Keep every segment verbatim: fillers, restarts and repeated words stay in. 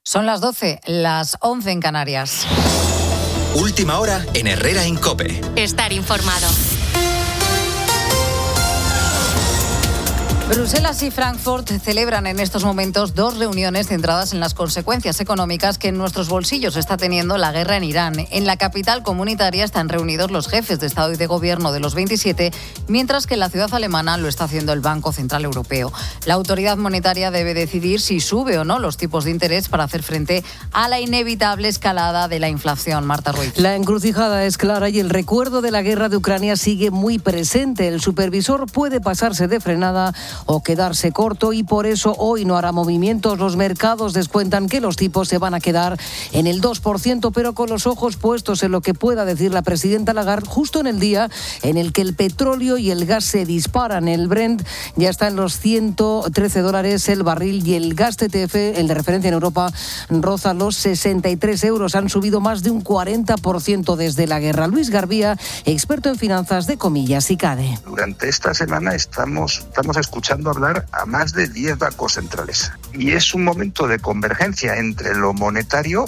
Son las doce, las once en Canarias. Última hora en Herrera en COPE. Estar informado. Bruselas y Frankfurt celebran en estos momentos dos reuniones centradas en las consecuencias económicas que en nuestros bolsillos está teniendo la guerra en Irán. En la capital comunitaria están reunidos los jefes de Estado y de Gobierno de los veintisiete, mientras que en la ciudad alemana lo está haciendo el Banco Central Europeo. La autoridad monetaria debe decidir si sube o no los tipos de interés para hacer frente a la inevitable escalada de la inflación. Marta Ruiz. La encrucijada es clara y el recuerdo de la guerra de Ucrania sigue muy presente. El supervisor puede pasarse de frenada o quedarse corto y por eso hoy no hará movimientos. Los mercados descuentan que los tipos se van a quedar en el dos por ciento, pero con los ojos puestos en lo que pueda decir la presidenta Lagarde justo en el día en el que el petróleo y el gas se disparan. El Brent ya está en los ciento trece dólares el barril y el gas T T F, el de referencia en Europa, roza los sesenta y tres euros. Han subido más de un cuarenta por ciento desde la guerra. Luis Garbía, experto en finanzas de Comillas y CADE. Durante esta semana estamos, estamos escuchando hablar a más de diez bancos centrales. Y es un momento de convergencia entre lo monetario,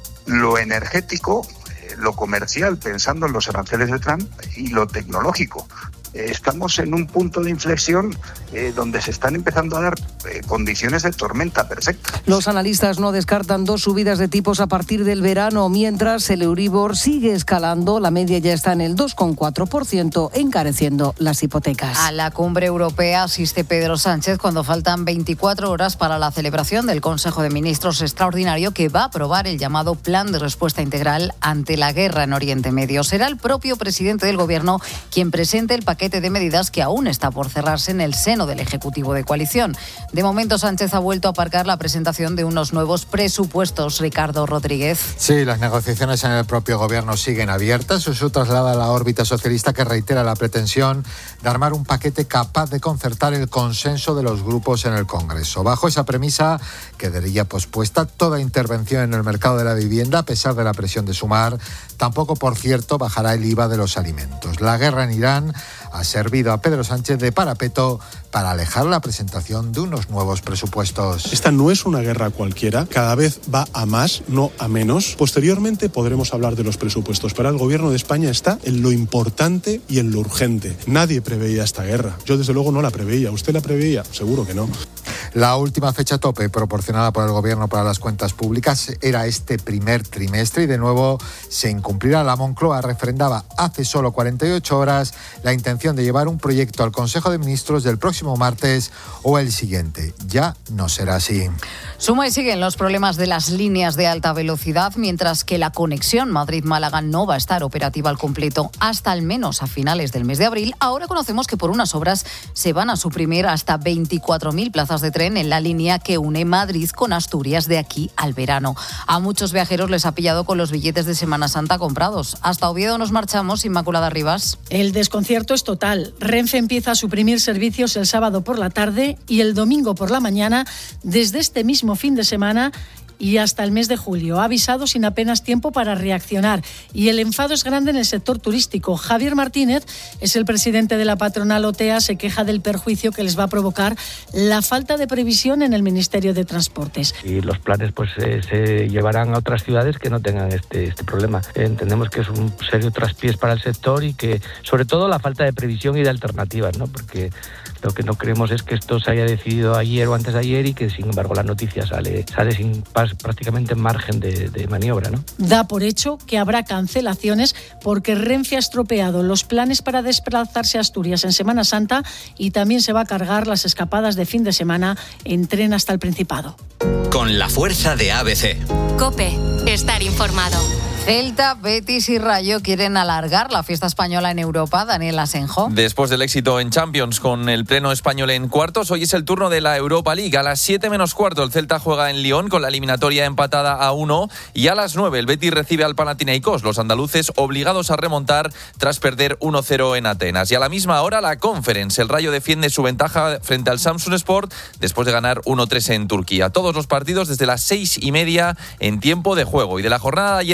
lo energético, lo comercial, pensando en los aranceles de Trump, y lo tecnológico. Estamos en un punto de inflexión eh, donde se están empezando a dar eh, condiciones de tormenta perfecta. Los analistas no descartan dos subidas de tipos a partir del verano, mientras el Euribor sigue escalando. La media ya está en el dos coma cuatro por ciento, encareciendo las hipotecas. A la cumbre europea asiste Pedro Sánchez cuando faltan veinticuatro horas para la celebración del Consejo de Ministros extraordinario que va a aprobar el llamado Plan de Respuesta Integral ante la guerra en Oriente Medio. Será el propio presidente del Gobierno quien presente el paquete de medidas que aún está por cerrarse en el seno del Ejecutivo de coalición. De momento, Sánchez ha vuelto a aparcar la presentación de unos nuevos presupuestos. Ricardo Rodríguez. Sí, las negociaciones en el propio Gobierno siguen abiertas. Eso traslada a la órbita socialista, que reitera la pretensión de armar un paquete capaz de concertar el consenso de los grupos en el Congreso. Bajo esa premisa, quedaría pospuesta toda intervención en el mercado de la vivienda, a pesar de la presión de Sumar. Tampoco, por cierto, bajará el I V A de los alimentos. La guerra en Irán ha servido a Pedro Sánchez de parapeto para alejar la presentación de unos nuevos presupuestos. Esta no es una guerra cualquiera, cada vez va a más, no a menos. Posteriormente podremos hablar de los presupuestos, pero el Gobierno de España está en lo importante y en lo urgente. Nadie preveía esta guerra. Yo desde luego no la preveía. ¿Usted la preveía? Seguro que no. La última fecha tope proporcionada por el Gobierno para las cuentas públicas era este primer trimestre y de nuevo se incumplirá. La Moncloa refrendaba hace solo cuarenta y ocho horas la intención de llevar un proyecto al Consejo de Ministros del próximo martes o el siguiente. Ya no será así. Suma y siguen los problemas de las líneas de alta velocidad, mientras que la conexión Madrid-Málaga no va a estar operativa al completo hasta al menos a finales del mes de abril. Ahora conocemos que por unas obras se van a suprimir hasta veinticuatro mil plazas de tren en la línea que une Madrid con Asturias de aquí al verano. A muchos viajeros les ha pillado con los billetes de Semana Santa comprados. Hasta Oviedo nos marchamos, Inmaculada Rivas. El desconcierto es total. Renfe empieza a suprimir servicios el sábado por la tarde y el domingo por la mañana desde este mismo fin de semana y hasta el mes de julio. Ha avisado sin apenas tiempo para reaccionar y el enfado es grande en el sector turístico. Javier Martínez es el presidente de la patronal O T E A, se queja del perjuicio que les va a provocar la falta de previsión en el Ministerio de Transportes. Y los planes pues eh, se llevarán a otras ciudades que no tengan este, este problema. Entendemos que es un serio traspiés para el sector y que sobre todo la falta de previsión y de alternativas, ¿no? Porque lo que no creemos es que esto se haya decidido ayer o antes de ayer y que sin embargo la noticia sale, sale sin prácticamente margen de, de maniobra, ¿no? Da por hecho que habrá cancelaciones porque Renfe ha estropeado los planes para desplazarse a Asturias en Semana Santa y también se va a cargar las escapadas de fin de semana en tren hasta el Principado. Con la fuerza de A B C. COPE. Estar informado. Celta, Betis y Rayo quieren alargar la fiesta española en Europa. Daniel Asenjo. Después del éxito en Champions con el pleno español en cuartos, hoy es el turno de la Europa League. A las siete menos cuarto el Celta juega en Lyon con la eliminatoria empatada a uno y a las nueve el Betis recibe al Panathinaikos. Los andaluces obligados a remontar tras perder uno cero en Atenas. Y a la misma hora la Conference. El Rayo defiende su ventaja frente al Samsunspor después de ganar uno tres en Turquía. Todos los partidos desde las seis y media en tiempo de juego. Y de la jornada de ayer en Champions,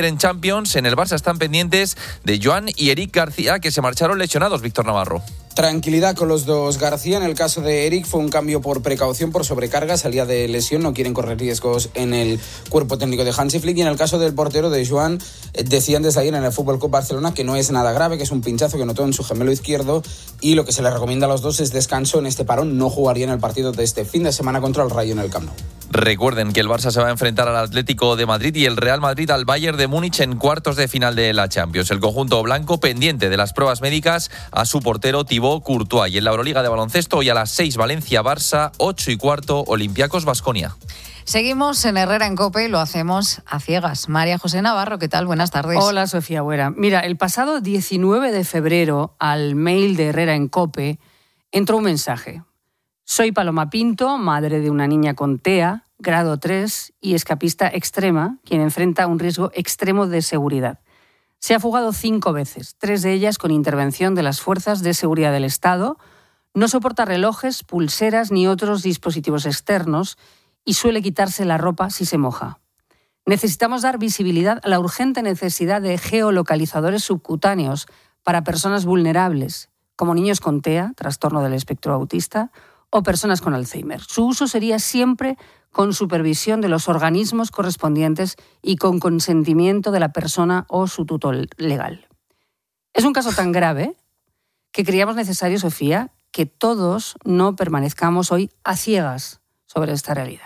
Champions, en el Barça están pendientes de Joan y Eric García, que se marcharon lesionados. Víctor Navarro. Tranquilidad con los dos. García, en el caso de Eric, fue un cambio por precaución, por sobrecarga, salía de lesión, no quieren correr riesgos en el cuerpo técnico de Hansi Flick. Y en el caso del portero de Joan, decían desde ayer en el F C Barcelona que no es nada grave, que es un pinchazo que notó en su gemelo izquierdo, y lo que se les recomienda a los dos es descanso en este parón. No jugarían el partido de este fin de semana contra el Rayo en el Camp Nou. Recuerden que el Barça se va a enfrentar al Atlético de Madrid y el Real Madrid al Bayern de Múnich en cuartos de final de la Champions. El conjunto blanco pendiente de las pruebas médicas a su portero Thibaut Courtois. Y en la Euroliga de baloncesto, hoy a las seis Valencia-Barça, ocho y cuarto Olympiacos-Baskonia. Seguimos en Herrera en COPE y lo hacemos a ciegas. María José Navarro, ¿qué tal? Buenas tardes. Hola, Sofía Buera. Mira, el pasado diecinueve de febrero al mail de Herrera en COPE entró un mensaje. Soy Paloma Pinto, madre de una niña con T E A, grado tres y escapista extrema, quien enfrenta un riesgo extremo de seguridad. Se ha fugado cinco veces, tres de ellas con intervención de las fuerzas de seguridad del Estado, no soporta relojes, pulseras ni otros dispositivos externos y suele quitarse la ropa si se moja. Necesitamos dar visibilidad a la urgente necesidad de geolocalizadores subcutáneos para personas vulnerables, como niños con T E A, trastorno del espectro autista, o personas con Alzheimer. Su uso sería siempre con supervisión de los organismos correspondientes y con consentimiento de la persona o su tutor legal. Es un caso tan grave que creíamos necesario, Sofía, que todos no permanezcamos hoy a ciegas sobre esta realidad.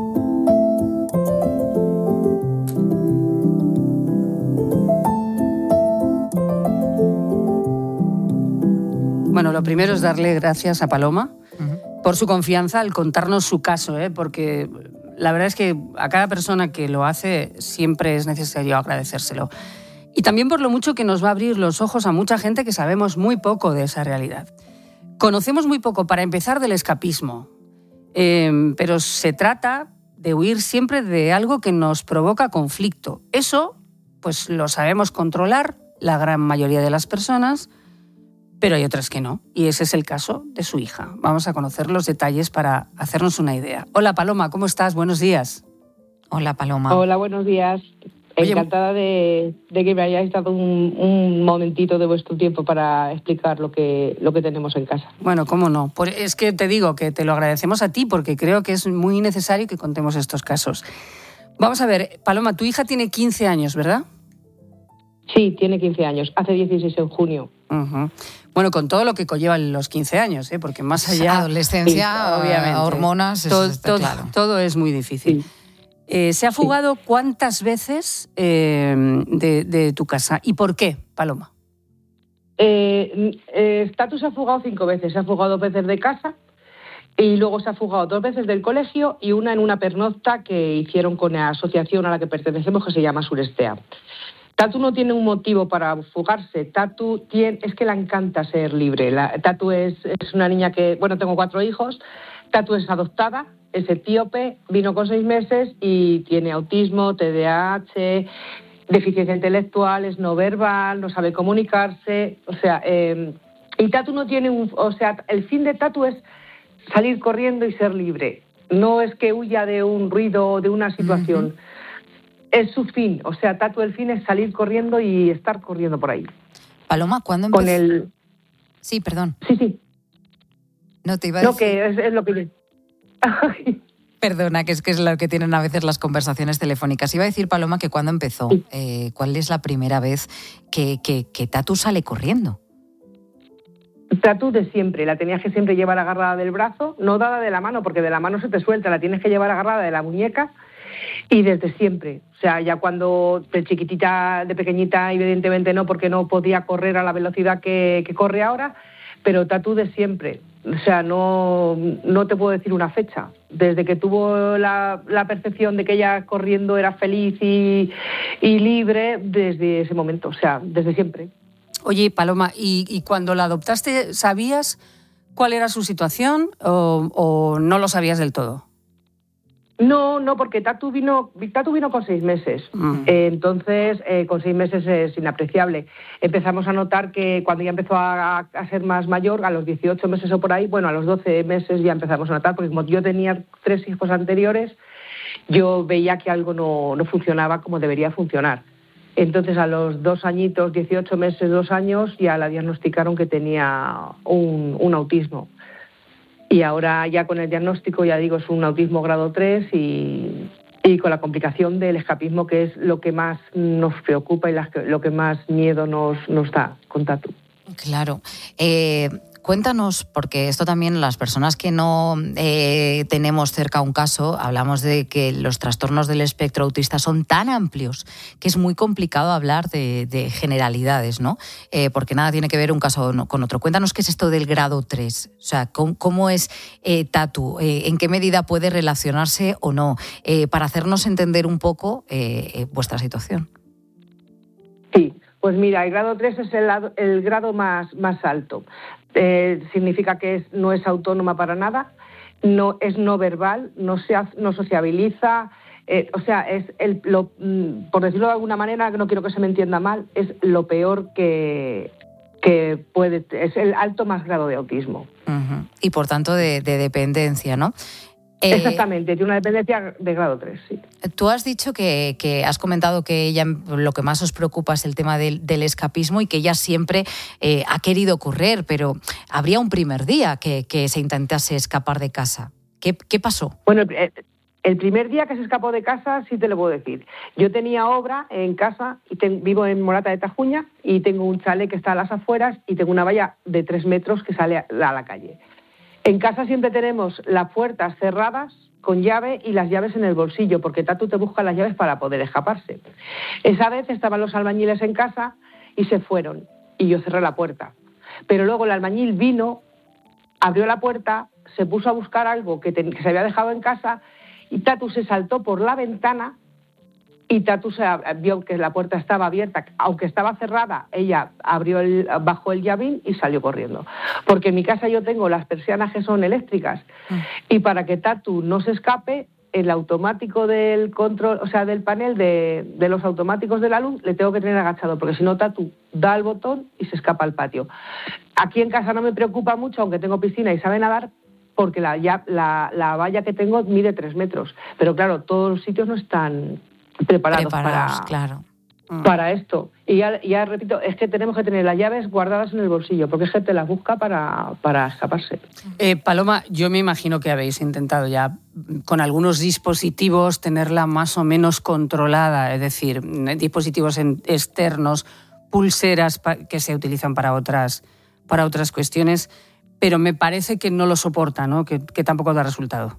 Bueno, lo primero es darle gracias a Paloma por su confianza al contarnos su caso, ¿eh? Porque la verdad es que a cada persona que lo hace siempre es necesario agradecérselo. Y también por lo mucho que nos va a abrir los ojos a mucha gente que sabemos muy poco de esa realidad. Conocemos muy poco, para empezar, del escapismo, eh, pero se trata de huir siempre de algo que nos provoca conflicto. Eso, pues lo sabemos controlar la gran mayoría de las personas, pero hay otras que no, y ese es el caso de su hija. Vamos a conocer los detalles para hacernos una idea. Hola, Paloma, ¿cómo estás? Buenos días. Hola, Paloma. Hola, buenos días. Oye, encantada de, de que me hayáis dado un, un momentito de vuestro tiempo para explicar lo que, lo que tenemos en casa. Bueno, cómo no. Por, es que te digo que te lo agradecemos a ti porque creo que es muy necesario que contemos estos casos. Vamos a ver, Paloma, tu hija tiene quince años, ¿verdad? Sí, tiene quince años. Hace dieciséis en junio. Uh-huh. Bueno, con todo lo que conllevan los quince años, ¿eh? Porque más allá... Adolescencia, sí, obviamente, hormonas, todo, está todo, claro. Todo es muy difícil. Sí. Eh, ¿Se ha fugado sí. cuántas veces eh, de, de tu casa? ¿Y por qué, Paloma? Eh, eh, Tatu se ha fugado cinco veces. Se ha fugado dos veces de casa y luego se ha fugado dos veces del colegio y una en una pernocta que hicieron con la asociación a la que pertenecemos, que se llama Surestea. Tatu no tiene un motivo para fugarse. Tatu tiene, es que le encanta ser libre. La, Tatu es, es una niña que, bueno, tengo cuatro hijos. Tatu es adoptada, es etíope, vino con seis meses y tiene autismo, T D A H, deficiencia intelectual, es no verbal, no sabe comunicarse. O sea, eh, y Tatu no tiene un, o sea, el fin de Tatu es salir corriendo y ser libre. No es que huya de un ruido o de una situación. Uh-huh. Es su fin, o sea, Tatu el fin es salir corriendo y estar corriendo por ahí. Paloma, ¿cuándo empezó? Con el... Sí, perdón. Sí, sí. No te iba a no, decir... que es, es lo que... Perdona, que es que es lo que tienen a veces las conversaciones telefónicas. Iba a decir, Paloma, que ¿cuándo empezó? Sí. Eh, ¿Cuál es la primera vez que, que, que Tatu sale corriendo? Tatu de siempre, la tenías que siempre llevar agarrada del brazo, no dada de la mano, porque de la mano se te suelta, la tienes que llevar agarrada de la muñeca. Y desde siempre, o sea, ya cuando de chiquitita, de pequeñita, evidentemente no, porque no podía correr a la velocidad que, que corre ahora, pero Tatu de siempre, o sea, no, no te puedo decir una fecha. Desde que tuvo la, la percepción de que ella corriendo era feliz y, y libre, desde ese momento, o sea, desde siempre. Oye, Paloma, ¿y, y cuando la adoptaste, sabías cuál era su situación o, o no lo sabías del todo? No, no, porque Tatu vino, Tatu vino con seis meses. Mm. Eh, entonces, eh, con seis meses es inapreciable. Empezamos a notar que cuando ya empezó a, a ser más mayor, a los dieciocho meses o por ahí, bueno, a los doce meses ya empezamos a notar, porque como yo tenía tres hijos anteriores, yo veía que algo no, no funcionaba como debería funcionar. Entonces, a los dos añitos, dieciocho meses, dos años, ya la diagnosticaron que tenía un, un autismo. Y ahora ya con el diagnóstico, ya digo, es un autismo grado tres y, y con la complicación del escapismo, que es lo que más nos preocupa y las que, lo que más miedo nos, nos da con Tatu. Claro. Eh... Cuéntanos, porque esto también las personas que no eh, tenemos cerca un caso, hablamos de que los trastornos del espectro autista son tan amplios que es muy complicado hablar de, de generalidades, ¿no? Eh, porque nada tiene que ver un caso con otro. Cuéntanos qué es esto del grado tres, o sea, cómo, cómo es eh, Tatu, eh, en qué medida puede relacionarse o no, eh, para hacernos entender un poco eh, eh, vuestra situación. Sí, pues mira, el grado tres es el, el grado más, más alto. Eh, significa que es, no es autónoma para nada, no es no verbal, no, se, no sociabiliza, eh, o sea, es el, lo, por decirlo de alguna manera, que no quiero que se me entienda mal, es lo peor que, que puede, es el alto más grado de autismo. Uh-huh. Y por tanto de, de dependencia, ¿no? Eh, Exactamente, tiene una dependencia de grado tres, sí. Tú has dicho que, que has comentado que ella lo que más os preocupa es el tema del, del escapismo y que ella siempre eh, ha querido correr, pero habría un primer día que, que se intentase escapar de casa. ¿Qué, qué pasó? Bueno, el, el primer día que se escapó de casa sí te lo puedo decir. Yo tenía obra en casa, y ten, vivo en Morata de Tajuña y tengo un chalet que está a las afueras y tengo una valla de tres metros que sale a, a la calle. En casa siempre tenemos las puertas cerradas con llave y las llaves en el bolsillo, porque Tatu te busca las llaves para poder escaparse. Esa vez estaban los albañiles en casa y se fueron, y yo cerré la puerta. Pero luego el albañil vino, abrió la puerta, se puso a buscar algo que, te, que se había dejado en casa, y Tatu se saltó por la ventana, y Tatu se vio que la puerta estaba abierta, aunque estaba cerrada, ella abrió el, bajó el llavín y salió corriendo. Porque en mi casa yo tengo las persianas que son eléctricas, mm. y para que Tatu no se escape, el automático del control, o sea, del panel de, de los automáticos de la luz, le tengo que tener agachado, porque si no Tatu da el botón y se escapa al patio. Aquí en casa no me preocupa mucho, aunque tengo piscina y sabe nadar, porque la, ya, la, la valla que tengo mide tres metros. Pero claro, todos los sitios no están preparados, preparados para, claro. mm. para esto. Y ya, ya repito, es que tenemos que tener las llaves guardadas en el bolsillo, porque es que te las busca para, para escaparse. Eh, Paloma, yo me imagino que habéis intentado ya con algunos dispositivos tenerla más o menos controlada, es decir, dispositivos en, externos, pulseras pa, que se utilizan para otras, para otras cuestiones, pero me parece que no lo soporta, ¿no? Que, que tampoco da resultado.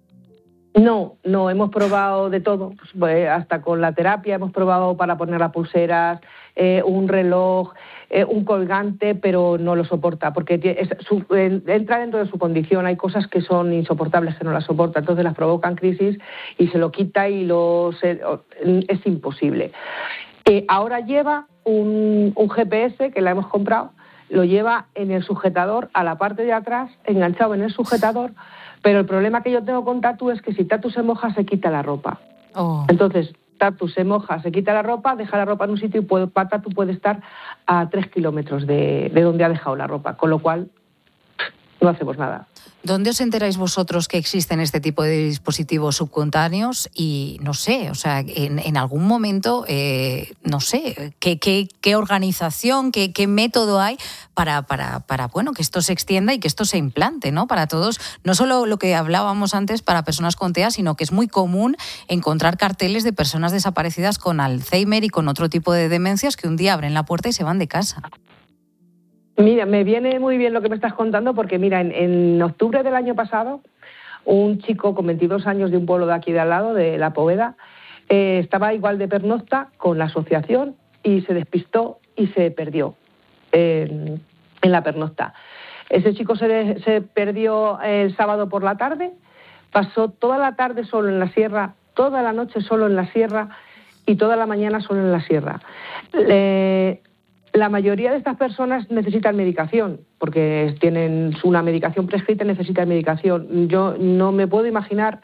No, no, hemos probado de todo, pues, hasta con la terapia hemos probado para poner las pulseras, eh, un reloj, eh, un colgante, pero no lo soporta, porque es, su, eh, entra dentro de su condición, hay cosas que son insoportables que no las soporta, entonces las provocan crisis y se lo quita y lo se, es imposible. Eh, ahora lleva un, un G P S que la hemos comprado, lo lleva en el sujetador, a la parte de atrás, enganchado en el sujetador. Pero el problema que yo tengo con Tatu es que si Tatu se moja, se quita la ropa. Oh. Entonces, Tatu se moja, se quita la ropa, deja la ropa en un sitio y puede, Tatu puede estar a tres kilómetros de, de donde ha dejado la ropa, con lo cual no hacemos nada. ¿Dónde os enteráis vosotros que existen este tipo de dispositivos subcutáneos? Y no sé, o sea, en, en algún momento, eh, no sé, ¿qué, qué, qué organización, qué, qué método hay para, para, para, bueno, que esto se extienda y que esto se implante, ¿no? Para todos, no solo lo que hablábamos antes para personas con T E A, sino que es muy común encontrar carteles de personas desaparecidas con Alzheimer y con otro tipo de demencias que un día abren la puerta y se van de casa. Mira, me viene muy bien lo que me estás contando porque, mira, en, en octubre del año pasado, un chico con veintidós años de un pueblo de aquí de al lado, de La Poveda, eh, estaba igual de pernocta con la asociación y se despistó y se perdió eh, en la pernocta. Ese chico se, de, se perdió el sábado por la tarde, pasó toda la tarde solo en la sierra, toda la noche solo en la sierra y toda la mañana solo en la sierra. Le, La mayoría de estas personas necesitan medicación, porque tienen una medicación prescrita y necesitan medicación. Yo no me puedo imaginar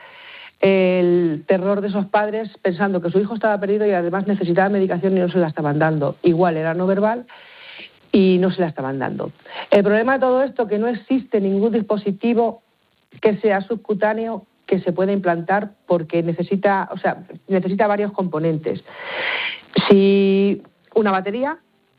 el terror de esos padres pensando que su hijo estaba perdido y además necesitaba medicación y no se la estaban dando. Igual era no verbal y no se la estaban dando. El problema de todo esto es que no existe ningún dispositivo que sea subcutáneo que se pueda implantar porque necesita, o sea, necesita varios componentes. Si una batería,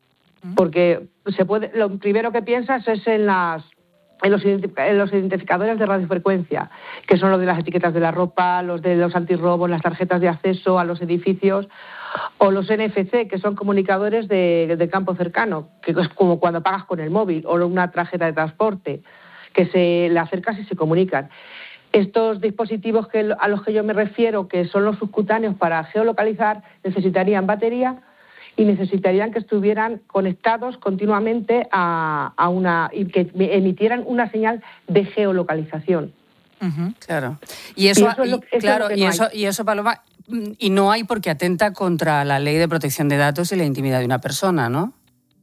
porque se puede, lo primero que piensas es en las en los, en los identificadores de radiofrecuencia, que son los de las etiquetas de la ropa, los de los antirrobos, las tarjetas de acceso a los edificios, o los N F C, que son comunicadores de, de campo cercano, que es como cuando pagas con el móvil, o una tarjeta de transporte, que se le acercas y se comunican. Estos dispositivos que, a los que yo me refiero, que son los subcutáneos para geolocalizar, necesitarían batería y necesitarían que estuvieran conectados continuamente a, a una y que emitieran una señal de geolocalización. Uh-huh, claro. Y eso, y eso, es lo, eso, claro, es lo que y, no eso hay. y eso, Paloma, y no hay porque atenta contra la ley de protección de datos y la intimidad de una persona, ¿no?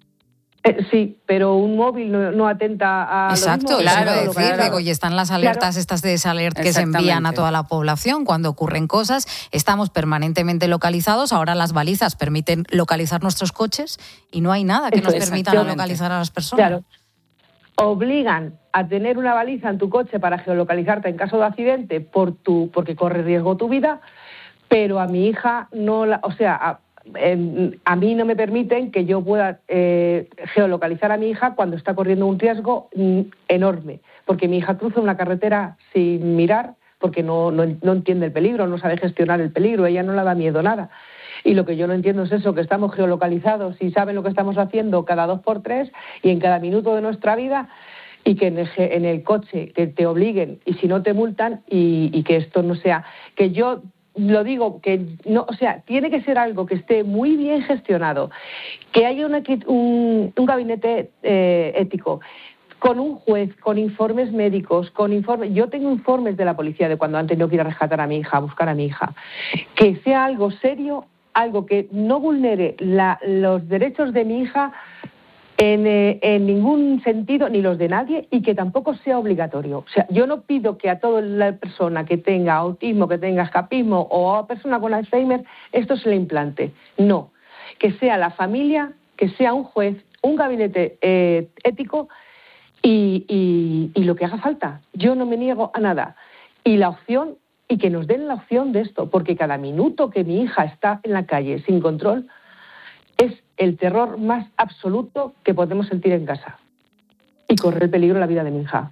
Eh, sí, pero un móvil no, no atenta a Exacto, lo mismo. eso iba a decir, Claro. digo, y están las alertas Claro. estas de desalert que se envían a Exactamente. toda la población cuando ocurren cosas. Estamos permanentemente localizados, ahora las balizas permiten localizar nuestros coches y no hay nada que Eso nos es, permita exactamente. localizar a las personas. Claro. Obligan a tener una baliza en tu coche para geolocalizarte en caso de accidente por tu, porque corre riesgo tu vida, pero a mi hija no la, o sea, a, eh, a mí no me permiten que yo pueda eh, geolocalizar a mi hija cuando está corriendo un riesgo mm, enorme, porque mi hija cruza una carretera sin mirar, porque no, no, no entiende el peligro, no sabe gestionar el peligro, ella no le da miedo nada. Y lo que yo no entiendo es eso, que estamos geolocalizados y saben lo que estamos haciendo cada dos por tres y en cada minuto de nuestra vida, y que en el, en el coche que te obliguen y si no te multan y, y que esto no sea, que yo lo digo, que no, o sea, tiene que ser algo que esté muy bien gestionado, que haya una, un, un gabinete eh, ético, con un juez, con informes médicos, con informes. Yo tengo informes de la policía de cuando han tenido que ir a rescatar a mi hija, a buscar a mi hija. Que sea algo serio, algo que no vulnere la, los derechos de mi hija en, eh, en ningún sentido, ni los de nadie, y que tampoco sea obligatorio. O sea, yo no pido que a toda la persona que tenga autismo, que tenga escapismo o a persona con Alzheimer, esto se le implante. No. Que sea la familia, que sea un juez, un gabinete eh, ético y, y, y lo que haga falta. Yo no me niego a nada. Y la opción, y que nos den la opción de esto, porque cada minuto que mi hija está en la calle sin control es el terror más absoluto que podemos sentir en casa. Y correr el peligro de la vida de mi hija.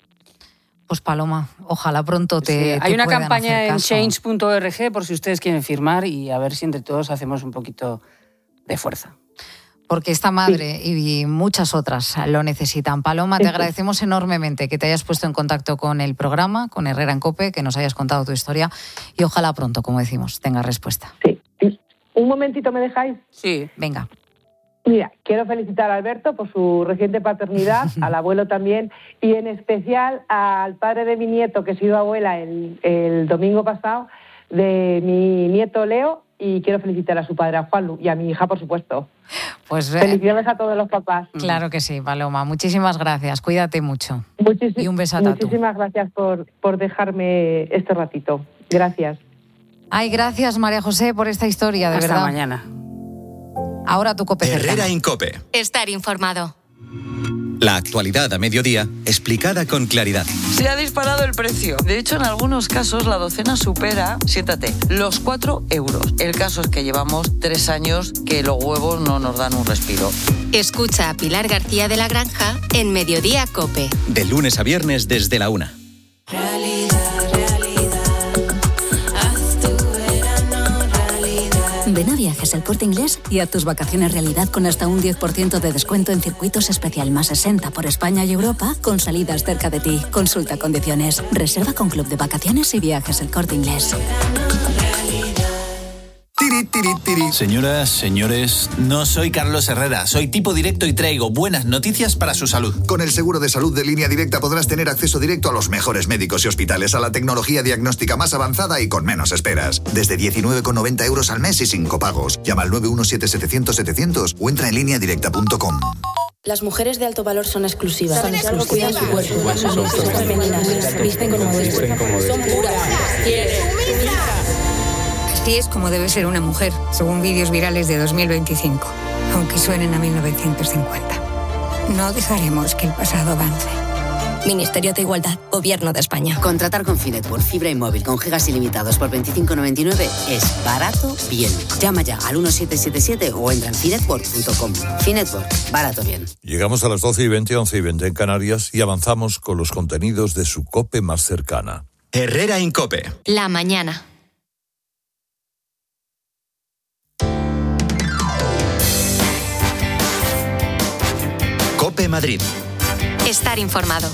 Pues Paloma, ojalá pronto te, Sí, te hay una puedan campaña hacer en caso. change punto org por si ustedes quieren firmar y a ver si entre todos hacemos un poquito de fuerza. Porque esta madre sí. y muchas otras lo necesitan. Paloma, te agradecemos enormemente que te hayas puesto en contacto con el programa, con Herrera en COPE, que nos hayas contado tu historia y ojalá pronto, como decimos, tengas respuesta. Sí. Un momentito, ¿me dejáis? Sí. Venga. Mira, quiero felicitar a Alberto por su reciente paternidad, al abuelo también, y en especial al padre de mi nieto, que ha sido abuela el, el domingo pasado, de mi nieto Leo, y quiero felicitar a su padre, a Juanlu, y a mi hija, por supuesto. Pues felicidades a todos los papás. Claro que sí, Paloma. Muchísimas gracias. Cuídate mucho. Muchísim- y un beso a Tatu. Muchísimas gracias por, por dejarme este ratito. Gracias. Ay, gracias, María José, por esta historia, de Hasta verdad. mañana. Ahora tu COPE cercano. Herrera en COPE. Estar informado. La actualidad a mediodía, explicada con claridad. Se ha disparado el precio. De hecho, en algunos casos la docena supera, siéntate, los cuatro euros. El caso es que llevamos tres años que los huevos no nos dan un respiro. Escucha a Pilar García de la Granja en Mediodía COPE. De lunes a viernes desde la una. Ven a Viajes El Corte Inglés y haz tus vacaciones realidad con hasta un diez por ciento de descuento en circuitos especial más sesenta por España y Europa con salidas cerca de ti. Consulta condiciones. Reserva con Club de Vacaciones y Viajes El Corte Inglés. Tiri, tiri, tiri. Señoras, señores, no soy Carlos Herrera, soy tipo directo y traigo buenas noticias para su salud. Con el seguro de salud de Línea Directa podrás tener acceso directo a los mejores médicos y hospitales, a la tecnología diagnóstica más avanzada y con menos esperas. Desde diecinueve con noventa euros al mes y sin copagos. Llama al nueve uno siete setecientos setecientos o entra en línea directa punto com. Las mujeres de alto valor son exclusivas. Son exclusivas. Cuidan su cuerpo. Son femeninas. Visten como deben. Son puras. Así es como debe ser una mujer, según vídeos virales de dos mil veinticinco, aunque suenen a mil novecientos cincuenta. No dejaremos que el pasado avance. Ministerio de Igualdad, Gobierno de España. Contratar con Finetwork fibra y móvil con gigas ilimitados por veinticinco noventa y nueve es barato bien. Llama ya al uno siete siete siete o entra en finetwork punto com. Finetwork, barato bien. Llegamos a las doce y veinte, once y veinte en Canarias y avanzamos con los contenidos de su COPE más cercana. Herrera en COPE. La mañana. COPE Madrid. Estar informado.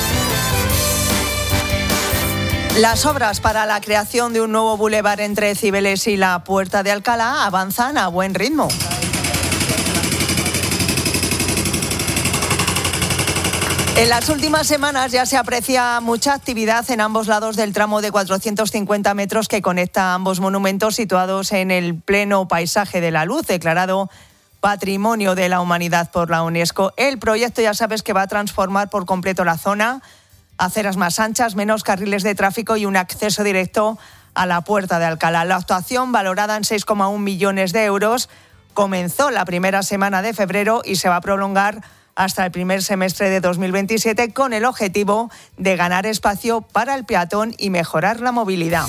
Las obras para la creación de un nuevo bulevar entre Cibeles y la Puerta de Alcalá avanzan a buen ritmo. En las últimas semanas ya se aprecia mucha actividad en ambos lados del tramo de cuatrocientos cincuenta metros que conecta ambos monumentos situados en el pleno paisaje de la luz, declarado Patrimonio de la Humanidad por la UNESCO. El proyecto, ya sabes, que va a transformar por completo la zona, aceras más anchas, menos carriles de tráfico y un acceso directo a la Puerta de Alcalá. La actuación, valorada en seis coma uno millones de euros, comenzó la primera semana de febrero y se va a prolongar hasta el primer semestre de dos mil veintisiete con el objetivo de ganar espacio para el peatón y mejorar la movilidad.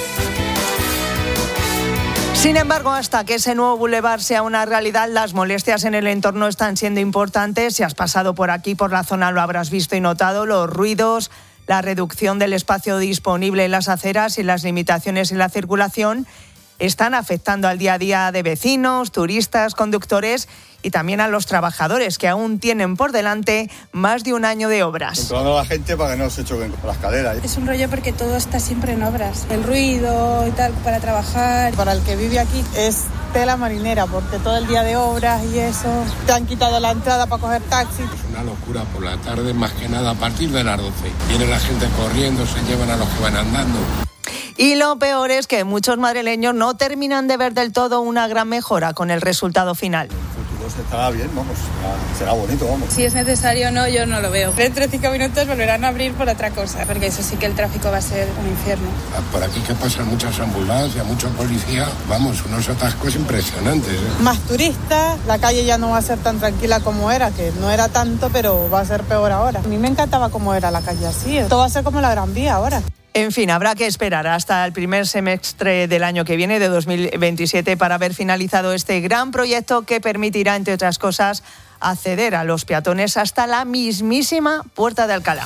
Sin embargo, hasta que ese nuevo bulevar sea una realidad, las molestias en el entorno están siendo importantes. Si has pasado por aquí, por la zona, lo habrás visto y notado. Los ruidos, la reducción del espacio disponible en las aceras y las limitaciones en la circulación están afectando al día a día de vecinos, turistas, conductores y también a los trabajadores, que aún tienen por delante más de un año de obras. Controlando a la gente para que no se choquen con las caderas. Es un rollo porque todo está siempre en obras. El ruido y tal para trabajar. Para el que vive aquí es tela marinera, porque todo el día de obras y eso. Te han quitado la entrada para coger taxi. Es una locura por la tarde, más que nada a partir de las doce. Viene la gente corriendo, se llevan a los que van andando. Y lo peor es que muchos madrileños no terminan de ver del todo una gran mejora con el resultado final. Estará bien, vamos, será bonito, vamos. Si es necesario o no, yo no lo veo. Dentro de cinco minutos volverán a abrir por otra cosa, porque eso sí que el tráfico va a ser un infierno. Por aquí que pasan muchas ambulancias, mucha policía, vamos, unos atascos impresionantes. ¿eh? Más turistas, la calle ya no va a ser tan tranquila como era, que no era tanto, pero va a ser peor ahora. A mí me encantaba cómo era la calle así, esto va a ser como la Gran Vía ahora. En fin, habrá que esperar hasta el primer semestre del año que viene, de dos mil veintisiete, para haber finalizado este gran proyecto que permitirá, entre otras cosas, acceder a los peatones hasta la mismísima Puerta de Alcalá.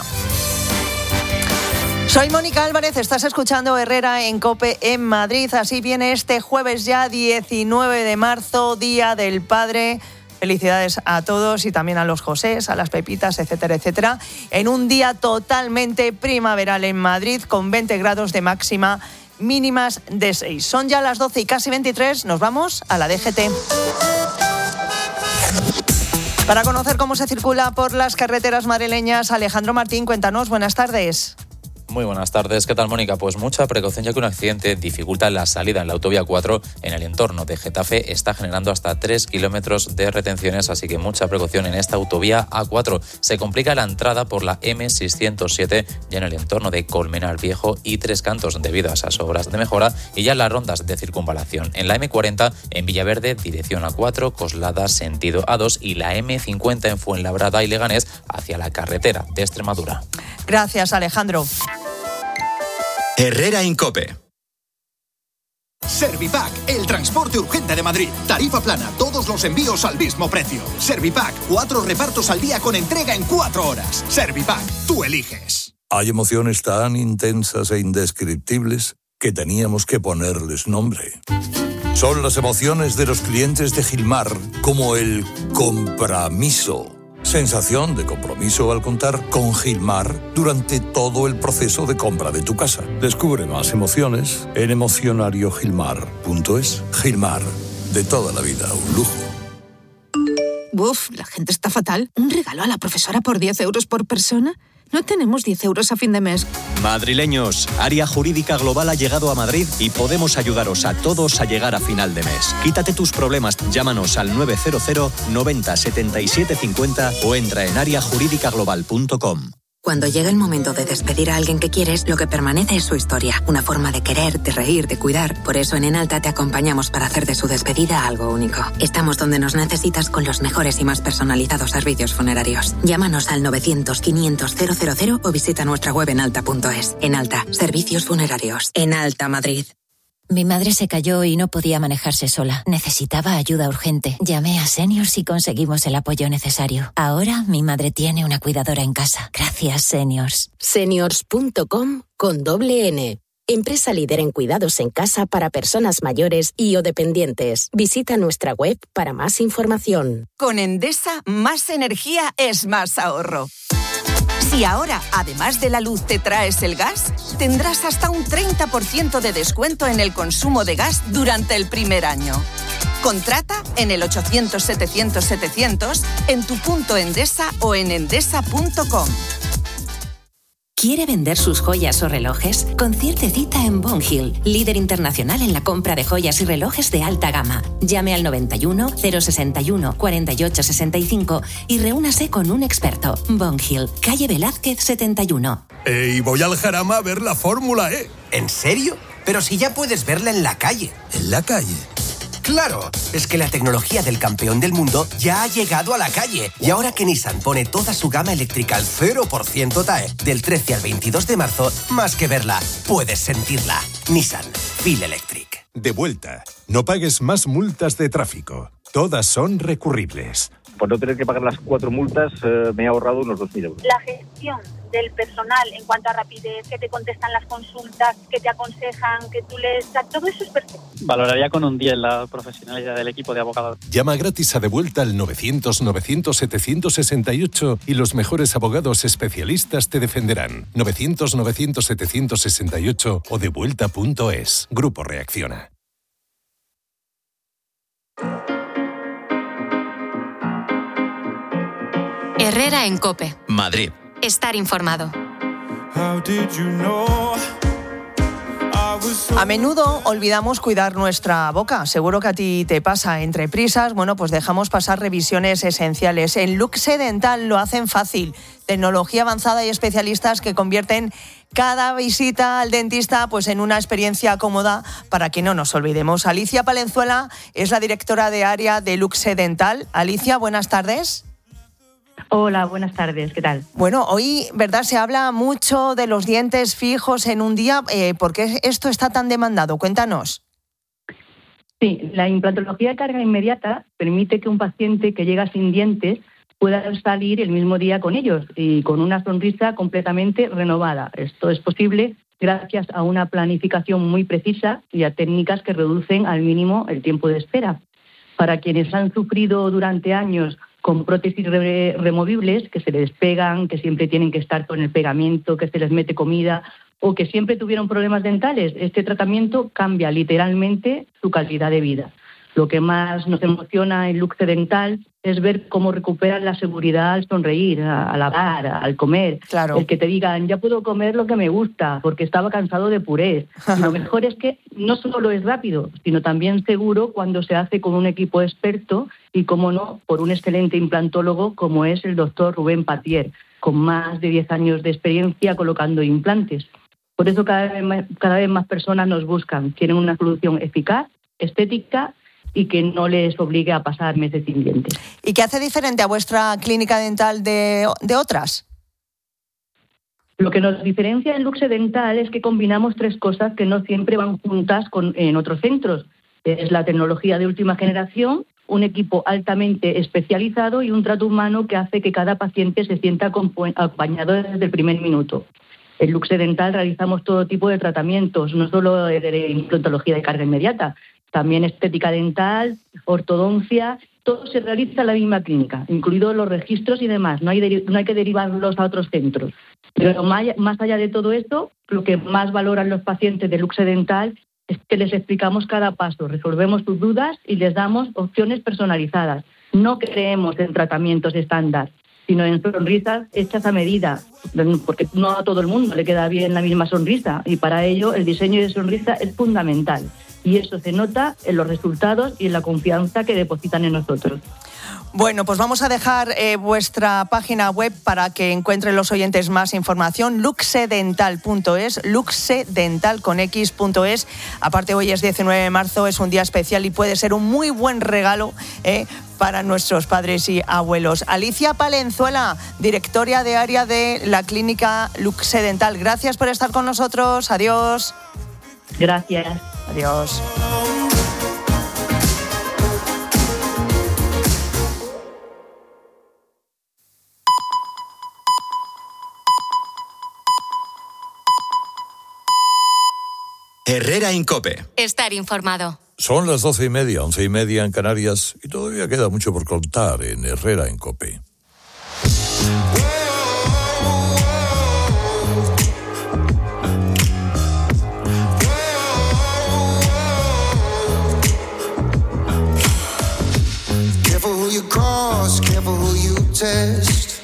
Soy Mónica Álvarez, estás escuchando Herrera en COPE en Madrid. Así viene este jueves ya, diecinueve de marzo, Día del Padre. Felicidades a todos y también a los Josés, a las Pepitas, etcétera, etcétera. En un día totalmente primaveral en Madrid, con veinte grados de máxima, mínimas de seis. Son ya las doce y casi veintitrés, nos vamos a la D G T. Para conocer cómo se circula por las carreteras madrileñas, Alejandro Martín, cuéntanos, buenas tardes. Muy buenas tardes, ¿qué tal, Mónica? Pues mucha precaución, ya que un accidente dificulta la salida en la autovía cuatro en el entorno de Getafe. Está generando hasta tres kilómetros de retenciones, así que mucha precaución en esta autovía A cuatro. Se complica la entrada por la eme seiscientos siete ya en el entorno de Colmenar Viejo y Tres Cantos debido a esas obras de mejora, y ya en las rondas de circunvalación. En la eme cuarenta en Villaverde, dirección A cuatro, Coslada, sentido A dos, y la eme cincuenta en Fuenlabrada y Leganés hacia la carretera de Extremadura. Gracias, Alejandro. Herrera en COPE. Servipack, el transporte urgente de Madrid. Tarifa plana, todos los envíos al mismo precio. Servipack, cuatro repartos al día con entrega en cuatro horas. Servipack, tú eliges. Hay emociones tan intensas e indescriptibles que teníamos que ponerles nombre. Son las emociones de los clientes de Gilmar, como el compromiso. Sensación de compromiso al contar con Gilmar durante todo el proceso de compra de tu casa. Descubre más emociones en emocionario gilmar punto es. Gilmar, de toda la vida, un lujo. Uf, la gente está fatal. ¿Un regalo a la profesora por diez euros por persona? No tenemos diez euros a fin de mes. Madrileños, Área Jurídica Global ha llegado a Madrid y podemos ayudaros a todos a llegar a final de mes. Quítate tus problemas, llámanos al nueve cero cero noventa setenta y siete cincuenta o entra en área jurídica global punto com. Cuando llega el momento de despedir a alguien que quieres, lo que permanece es su historia, una forma de querer, de reír, de cuidar. Por eso en Enalta te acompañamos para hacer de su despedida algo único. Estamos donde nos necesitas con los mejores y más personalizados servicios funerarios. Llámanos al novecientos, quinientos, cero cero cero o visita nuestra web enalta punto es. Enalta, servicios funerarios. Enalta Madrid. Mi madre se cayó y no podía manejarse sola. Necesitaba ayuda urgente. Llamé a Seniors y conseguimos el apoyo necesario. Ahora mi madre tiene una cuidadora en casa. Gracias, Seniors. Seniors punto com con doble N. Empresa líder en cuidados en casa para personas mayores y o dependientes. Visita nuestra web para más información. Con Endesa, más energía es más ahorro. Si ahora, además de la luz, te traes el gas, tendrás hasta un treinta por ciento de descuento en el consumo de gas durante el primer año. Contrata en el ochocientos, setecientos, setecientos, en tu punto Endesa o en endesa punto com. ¿Quiere vender sus joyas o relojes? Concierte cita en Bond Hill, líder internacional en la compra de joyas y relojes de alta gama. Llame al noventa y uno, cero sesenta y uno, cuarenta y ocho sesenta y cinco y reúnase con un experto. Bond Hill, calle Velázquez setenta y uno. Eh, y voy al Jarama a ver la Fórmula E. ¿En serio? Pero si ya puedes verla en la calle. ¿En la calle? ¡Claro! Es que la tecnología del campeón del mundo ya ha llegado a la calle. Y ahora que Nissan pone toda su gama eléctrica al cero por ciento T A E del trece al veintidós de marzo, más que verla, puedes sentirla. Nissan, Feel Electric. De vuelta. No pagues más multas de tráfico. Todas son recurribles. Por no tener que pagar las cuatro multas, eh, me he ahorrado unos dos mil euros. La gestión del personal en cuanto a rapidez, que te contestan las consultas, que te aconsejan, que tú les... Todo eso es perfecto. Valoraría con un diez la profesionalidad del equipo de abogados. Llama gratis a De Vuelta al novecientos, novecientos, setecientos sesenta y ocho y los mejores abogados especialistas te defenderán. novecientos, novecientos, setecientos sesenta y ocho o devuelta punto es. Grupo Reacciona. Herrera en COPE. Madrid. Estar informado. A menudo olvidamos cuidar nuestra boca. Seguro que a ti te pasa. Entre prisas, bueno, pues dejamos pasar revisiones esenciales. En Luxe Dental lo hacen fácil. Tecnología avanzada y especialistas que convierten cada visita al dentista pues en una experiencia cómoda para que no nos olvidemos. Alicia Palenzuela es la directora de área de Luxe Dental. Alicia, buenas tardes. Hola, buenas tardes, ¿qué tal? Bueno, hoy, ¿verdad? Se habla mucho de los dientes fijos en un día. Eh, ¿Por qué esto está tan demandado? Cuéntanos. Sí, la implantología de carga inmediata permite que un paciente que llega sin dientes pueda salir el mismo día con ellos y con una sonrisa completamente renovada. Esto es posible gracias a una planificación muy precisa y a técnicas que reducen al mínimo el tiempo de espera. Para quienes han sufrido durante años con prótesis re- removibles que se les pegan, que siempre tienen que estar con el pegamento, que se les mete comida o que siempre tuvieron problemas dentales, este tratamiento cambia literalmente su calidad de vida. Lo que más nos emociona en Luxe Dental es ver cómo recuperan la seguridad al sonreír, al hablar, al comer. Claro. El que te digan, ya puedo comer lo que me gusta porque estaba cansado de purés. Y lo mejor es que no solo es rápido, sino también seguro cuando se hace con un equipo experto y, como no, por un excelente implantólogo como es el doctor Rubén Patier, con más de diez años de experiencia colocando implantes. Por eso cada vez más, cada vez más personas nos buscan. Quieren una solución eficaz, estética y que no les obligue a pasar meses sin dientes. ¿Y qué hace diferente a vuestra clínica dental de, de otras? Lo que nos diferencia en Luxe Dental es que combinamos tres cosas que no siempre van juntas con, en otros centros. Es la tecnología de última generación, un equipo altamente especializado y un trato humano que hace que cada paciente se sienta acompañado desde el primer minuto. En Luxe Dental realizamos todo tipo de tratamientos, no solo de implantología de carga inmediata, también estética dental, ortodoncia, todo se realiza en la misma clínica, incluidos los registros y demás. No hay, deri- no hay que derivarlos a otros centros. Pero más, más allá de todo esto, lo que más valoran los pacientes de Luxe Dental es que les explicamos cada paso, resolvemos sus dudas y les damos opciones personalizadas. No creemos en tratamientos estándar, sino en sonrisas hechas a medida, porque no a todo el mundo le queda bien la misma sonrisa y para ello el diseño de sonrisa es fundamental. Y eso se nota en los resultados y en la confianza que depositan en nosotros. Bueno, pues vamos a dejar eh, vuestra página web para que encuentren los oyentes más información, luxedental punto es, luxedental con x punto es. Aparte, hoy es diecinueve de marzo, es un día especial y puede ser un muy buen regalo eh, para nuestros padres y abuelos. Alicia Palenzuela, directora de área de la clínica Luxedental, gracias por estar con nosotros. Adiós. Gracias. Adiós. Herrera en COPE. Estar informado. Son las doce y media, once y media en Canarias y todavía queda mucho por contar en Herrera en COPE. Careful who you cross, careful who you test.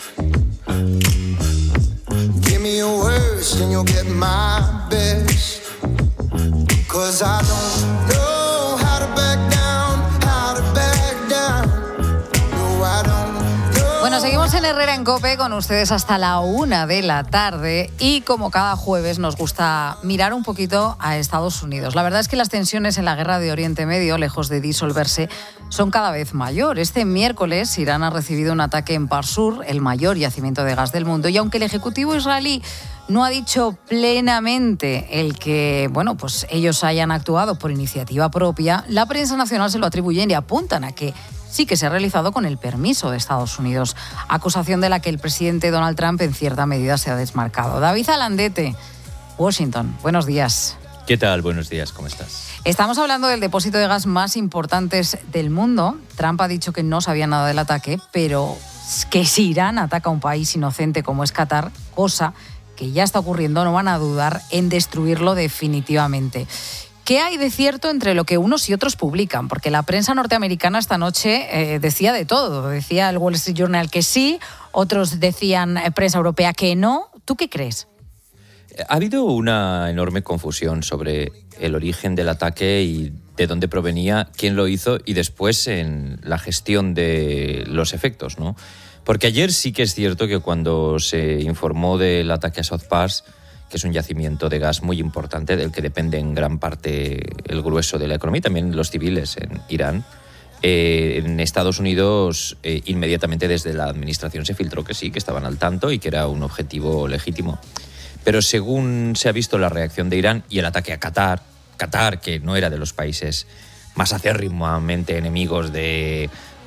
Give me your worst and you'll get my best. Cause I don't know how to back down, how to back down. No, I don't know. Bueno, seguimos en Herrera en COPE con ustedes hasta la una de la tarde y como cada jueves nos gusta mirar un poquito a Estados Unidos. La verdad es que las tensiones en la guerra de Oriente Medio, lejos de disolverse, son cada vez mayor. Este miércoles Irán ha recibido un ataque en Parsur, el mayor yacimiento de gas del mundo, y aunque el Ejecutivo israelí no ha dicho plenamente el que, bueno, pues ellos hayan actuado por iniciativa propia, la prensa nacional se lo atribuyen y apuntan a que sí que se ha realizado con el permiso de Estados Unidos, acusación de la que el presidente Donald Trump en cierta medida se ha desmarcado. David Alandete, Washington, buenos días. ¿Qué tal? Buenos días, ¿cómo estás? Estamos hablando del depósito de gas más importante del mundo. Trump ha dicho que no sabía nada del ataque, pero que si Irán ataca a un país inocente como es Qatar, cosa que ya está ocurriendo, no van a dudar en destruirlo definitivamente. ¿Qué hay de cierto entre lo que unos y otros publican? Porque la prensa norteamericana esta noche eh, decía de todo. Decía el Wall Street Journal que sí, otros decían eh, prensa europea que no. ¿Tú qué crees? Ha habido una enorme confusión sobre el origen del ataque y de dónde provenía, quién lo hizo y después en la gestión de los efectos, ¿no? Porque ayer sí que es cierto que cuando se informó del ataque a South Pars, que es un yacimiento de gas muy importante del que depende en gran parte el grueso de la economía, también los civiles en Irán, eh, en Estados Unidos eh, inmediatamente desde la administración se filtró que sí, que estaban al tanto y que era un objetivo legítimo. Pero según se ha visto la reacción de Irán y el ataque a Qatar, Qatar, que no era de los países más acérrimamente enemigos de...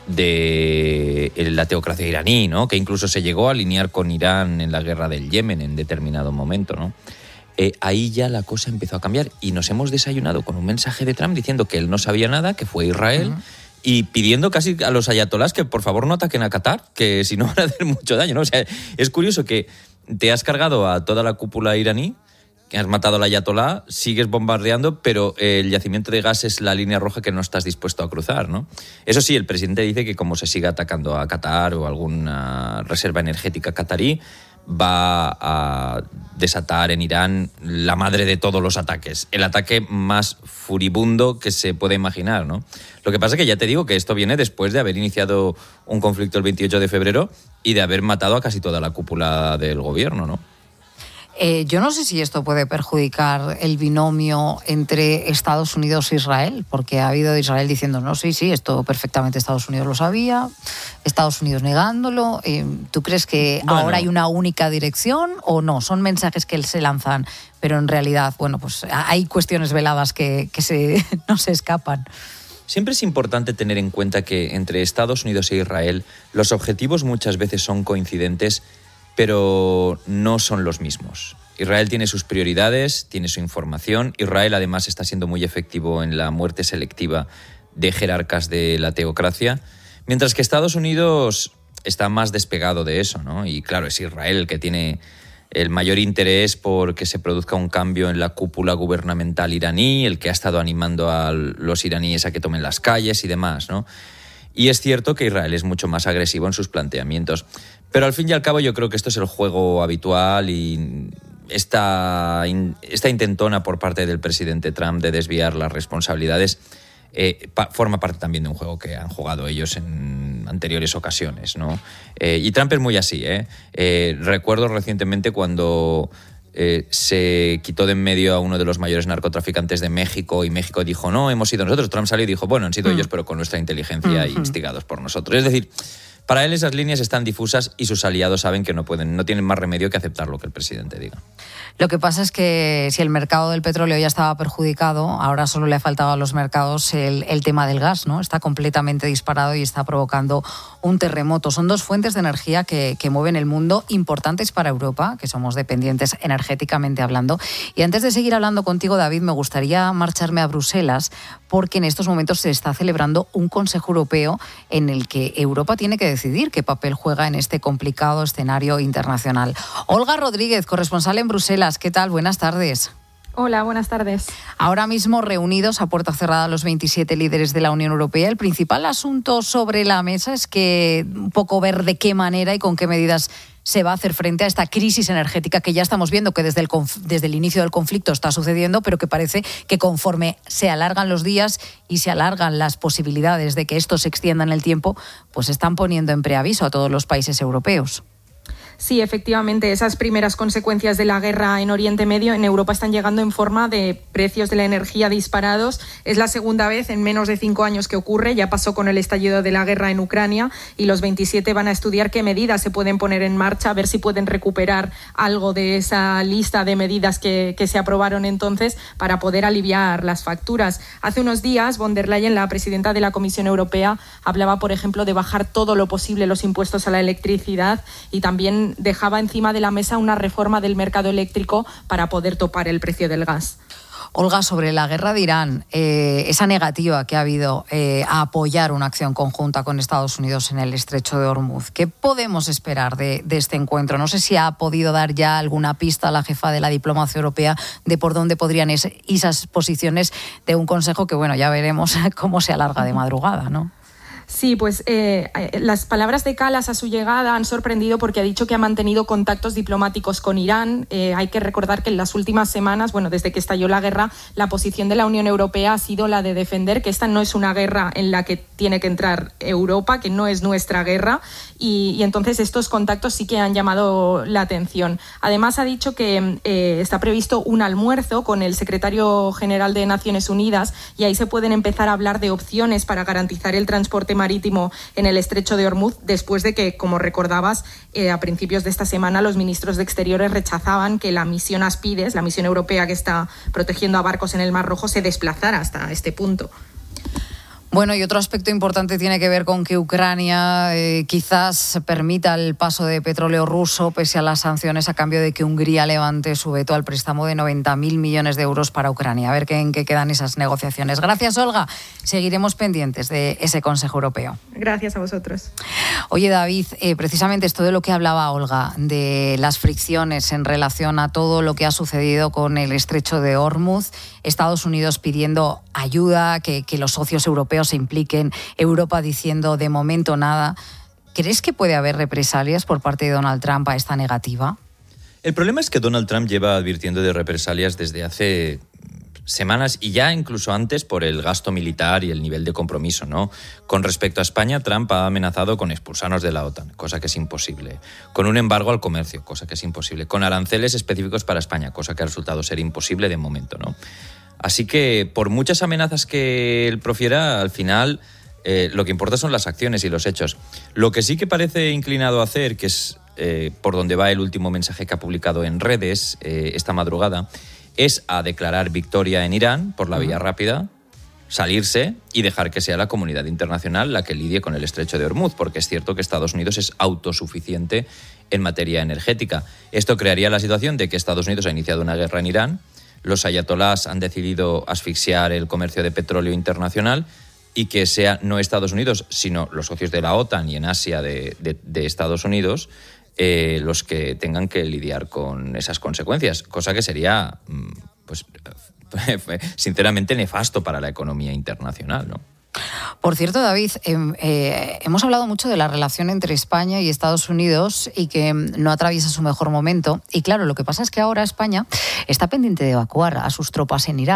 de la teocracia iraní, ¿no? Que incluso se llegó a alinear con Irán en la guerra del Yemen en determinado momento, ¿no? Eh, ahí ya la cosa empezó a cambiar y nos hemos desayunado con un mensaje de Trump diciendo que él no sabía nada, que fue Israel, uh-huh. y pidiendo casi a los ayatolás que por favor no ataquen a Qatar, que si no van a hacer mucho daño, ¿no? O sea, es curioso que te has cargado a toda la cúpula iraní, que has matado al ayatolá, sigues bombardeando, pero el yacimiento de gas es la línea roja que no estás dispuesto a cruzar, ¿no? Eso sí, el presidente dice que como se siga atacando a Qatar o alguna reserva energética qatarí, va a desatar en Irán la madre de todos los ataques, el ataque más furibundo que se puede imaginar, ¿no? Lo que pasa es que ya te digo que esto viene después de haber iniciado un conflicto el veintiocho de febrero y de haber matado a casi toda la cúpula del gobierno, ¿no? Eh, yo no sé si esto puede perjudicar el binomio entre Estados Unidos e Israel, porque ha habido Israel diciendo, no, sí, sí, esto perfectamente Estados Unidos lo sabía, Estados Unidos negándolo. Eh, ¿Tú crees que bueno, ahora hay una única dirección o no? Son mensajes que se lanzan, pero en realidad, bueno, pues hay cuestiones veladas que, que se, no se escapan. Siempre es importante tener en cuenta que entre Estados Unidos e Israel los objetivos muchas veces son coincidentes, pero no son los mismos. Israel tiene sus prioridades, tiene su información. Israel además está siendo muy efectivo en la muerte selectiva de jerarcas de la teocracia, mientras que Estados Unidos está más despegado de eso, ¿no? Y claro, es Israel el que tiene el mayor interés por que se produzca un cambio en la cúpula gubernamental iraní, el que ha estado animando a los iraníes a que tomen las calles y demás, ¿no? Y es cierto que Israel es mucho más agresivo en sus planteamientos. Pero al fin y al cabo yo creo que esto es el juego habitual y esta, esta intentona por parte del presidente Trump de desviar las responsabilidades eh, pa, forma parte también de un juego que han jugado ellos en en anteriores ocasiones, ¿no? Eh, y Trump es muy así, ¿eh? Eh, recuerdo recientemente cuando eh, se quitó de en medio a uno de los mayores narcotraficantes de México y México dijo, no, hemos sido nosotros. Trump salió y dijo, bueno, han sido mm. ellos, pero con nuestra inteligencia uh-huh. y instigados por nosotros. Es decir, para él esas líneas están difusas y sus aliados saben que no pueden, no tienen más remedio que aceptar lo que el presidente diga. Lo que pasa es que si el mercado del petróleo ya estaba perjudicado, ahora solo le ha faltado a los mercados el, el tema del gas, ¿no? Está completamente disparado y está provocando un terremoto. Son dos fuentes de energía que, que mueven el mundo, importantes para Europa, que somos dependientes energéticamente hablando. Y antes de seguir hablando contigo, David, me gustaría marcharme a Bruselas, porque en estos momentos se está celebrando un Consejo Europeo en el que Europa tiene que decidir qué papel juega en este complicado escenario internacional. Olga Rodríguez, corresponsal en Bruselas. ¿Qué tal? Buenas tardes. Hola, buenas tardes. Ahora mismo reunidos a puerta cerrada los veintisiete líderes de la Unión Europea. El principal asunto sobre la mesa es que un poco ver de qué manera y con qué medidas se va a hacer frente a esta crisis energética que ya estamos viendo que desde el, conf- desde el inicio del conflicto está sucediendo, pero que parece que conforme se alargan los días y se alargan las posibilidades de que esto se extienda en el tiempo, pues están poniendo en preaviso a todos los países europeos. Sí, efectivamente, esas primeras consecuencias de la guerra en Oriente Medio en Europa están llegando en forma de precios de la energía disparados. Es la segunda vez en menos de cinco años que ocurre. Ya pasó con el estallido de la guerra en Ucrania y los veintisiete van a estudiar qué medidas se pueden poner en marcha, a ver si pueden recuperar algo de esa lista de medidas que, que se aprobaron entonces para poder aliviar las facturas. Hace unos días, von der Leyen, la presidenta de la Comisión Europea, hablaba, por ejemplo, de bajar todo lo posible los impuestos a la electricidad y también dejaba encima de la mesa una reforma del mercado eléctrico para poder topar el precio del gas. Olga, sobre la guerra de Irán, eh, esa negativa que ha habido eh, a apoyar una acción conjunta con Estados Unidos en el estrecho de Hormuz, ¿qué podemos esperar de, de este encuentro? No sé si ha podido dar ya alguna pista a la jefa de la diplomacia europea de por dónde podrían es, esas posiciones de un consejo que, bueno, ya veremos cómo se alarga de madrugada, ¿no? Sí, pues eh, las palabras de Kallas a su llegada han sorprendido porque ha dicho que ha mantenido contactos diplomáticos con Irán. Eh, hay que recordar que en las últimas semanas, bueno, desde que estalló la guerra, la posición de la Unión Europea ha sido la de defender que esta no es una guerra en la que tiene que entrar Europa, que no es nuestra guerra, y, y entonces estos contactos sí que han llamado la atención. Además, ha dicho que eh, está previsto un almuerzo con el secretario general de Naciones Unidas y ahí se pueden empezar a hablar de opciones para garantizar el transporte marítimo en el estrecho de Hormuz, después de que, como recordabas, eh, a principios de esta semana los ministros de Exteriores rechazaban que la misión Aspides, la misión europea que está protegiendo a barcos en el Mar Rojo, se desplazara hasta este punto. Bueno, y otro aspecto importante tiene que ver con que Ucrania eh, quizás permita el paso de petróleo ruso pese a las sanciones a cambio de que Hungría levante su veto al préstamo de noventa mil millones de euros para Ucrania. A ver qué, en qué quedan esas negociaciones. Gracias, Olga. Seguiremos pendientes de ese Consejo Europeo. Gracias a vosotros. Oye, David, eh, precisamente esto de lo que hablaba Olga, de las fricciones en relación a todo lo que ha sucedido con el estrecho de Hormuz, Estados Unidos pidiendo ayuda, que, que los socios europeos se impliquen, Europa diciendo de momento nada. ¿Crees que puede haber represalias por parte de Donald Trump a esta negativa? El problema es que Donald Trump lleva advirtiendo de represalias desde hace semanas y ya incluso antes por el gasto militar y el nivel de compromiso, ¿no? Con respecto a España, Trump ha amenazado con expulsarnos de la OTAN, cosa que es imposible. Con un embargo al comercio, cosa que es imposible. Con aranceles específicos para España, cosa que ha resultado ser imposible de momento, ¿no? Así que, por muchas amenazas que él profiera, al final eh, lo que importa son las acciones y los hechos. Lo que sí que parece inclinado a hacer, que es eh, por donde va el último mensaje que ha publicado en redes eh, esta madrugada, es a declarar victoria en Irán por la vía rápida, salirse y dejar que sea la comunidad internacional la que lidie con el estrecho de Hormuz, porque es cierto que Estados Unidos es autosuficiente en materia energética. Esto crearía la situación de que Estados Unidos ha iniciado una guerra en Irán, los ayatolás han decidido asfixiar el comercio de petróleo internacional y que sea no Estados Unidos, sino los socios de la OTAN y en Asia de, de, de Estados Unidos eh, los que tengan que lidiar con esas consecuencias, cosa que sería, pues, sinceramente nefasto para la economía internacional, ¿no? Por cierto, David, eh, eh, hemos hablado mucho de la relación entre España y Estados Unidos y que no atraviesa su mejor momento. Y claro, lo que pasa es que ahora España está pendiente de evacuar a sus tropas en Irak.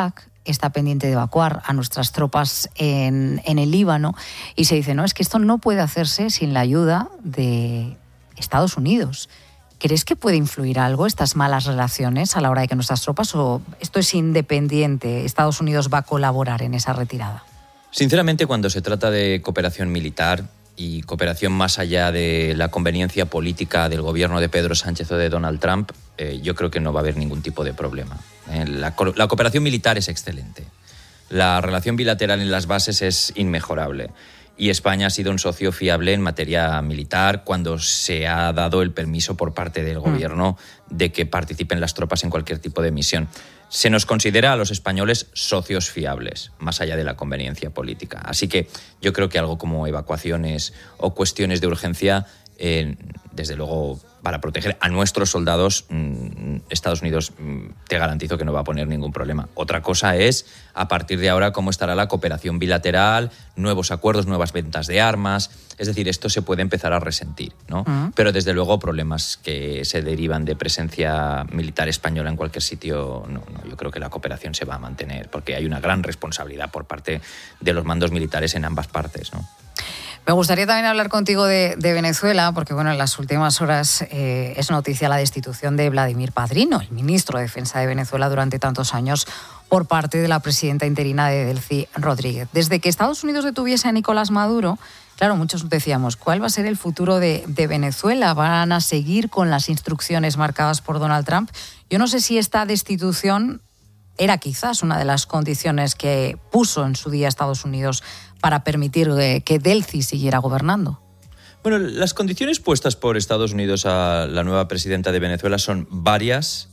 está pendiente de evacuar a nuestras tropas en, en el Líbano y se dice, no, es que esto no puede hacerse sin la ayuda de Estados Unidos. ¿Crees que puede influir algo estas malas relaciones a la hora de que nuestras tropas, o esto es independiente, Estados Unidos va a colaborar en esa retirada? Sinceramente, cuando se trata de cooperación militar y cooperación más allá de la conveniencia política del gobierno de Pedro Sánchez o de Donald Trump, eh, yo creo que no va a haber ningún tipo de problema. Eh, la, la cooperación militar es excelente. La relación bilateral en las bases es inmejorable. Y España ha sido un socio fiable en materia militar cuando se ha dado el permiso por parte del gobierno de que participen las tropas en cualquier tipo de misión. Se nos considera a los españoles socios fiables, más allá de la conveniencia política. Así que yo creo que algo como evacuaciones o cuestiones de urgencia, eh, desde luego, para proteger a nuestros soldados, mmm, Estados Unidos mmm, te garantizo que no va a poner ningún problema. Otra cosa es, a partir de ahora, cómo estará la cooperación bilateral, nuevos acuerdos, nuevas ventas de armas. Es decir, esto se puede empezar a resentir, ¿no? Uh-huh. Pero desde luego problemas que se derivan de presencia militar española en cualquier sitio, no, no, yo creo que la cooperación se va a mantener, porque hay una gran responsabilidad por parte de los mandos militares en ambas partes, ¿no? Me gustaría también hablar contigo de, de Venezuela, porque bueno, en las últimas horas eh, es noticia la destitución de Vladimir Padrino, el ministro de Defensa de Venezuela durante tantos años, por parte de la presidenta interina de Delcy Rodríguez. Desde que Estados Unidos detuviese a Nicolás Maduro, claro, muchos decíamos, ¿cuál va a ser el futuro de, de Venezuela? ¿Van a seguir con las instrucciones marcadas por Donald Trump? Yo no sé si esta destitución era quizás una de las condiciones que puso en su día Estados Unidos para permitir que Delcy siguiera gobernando. Bueno, las condiciones puestas por Estados Unidos a la nueva presidenta de Venezuela son varias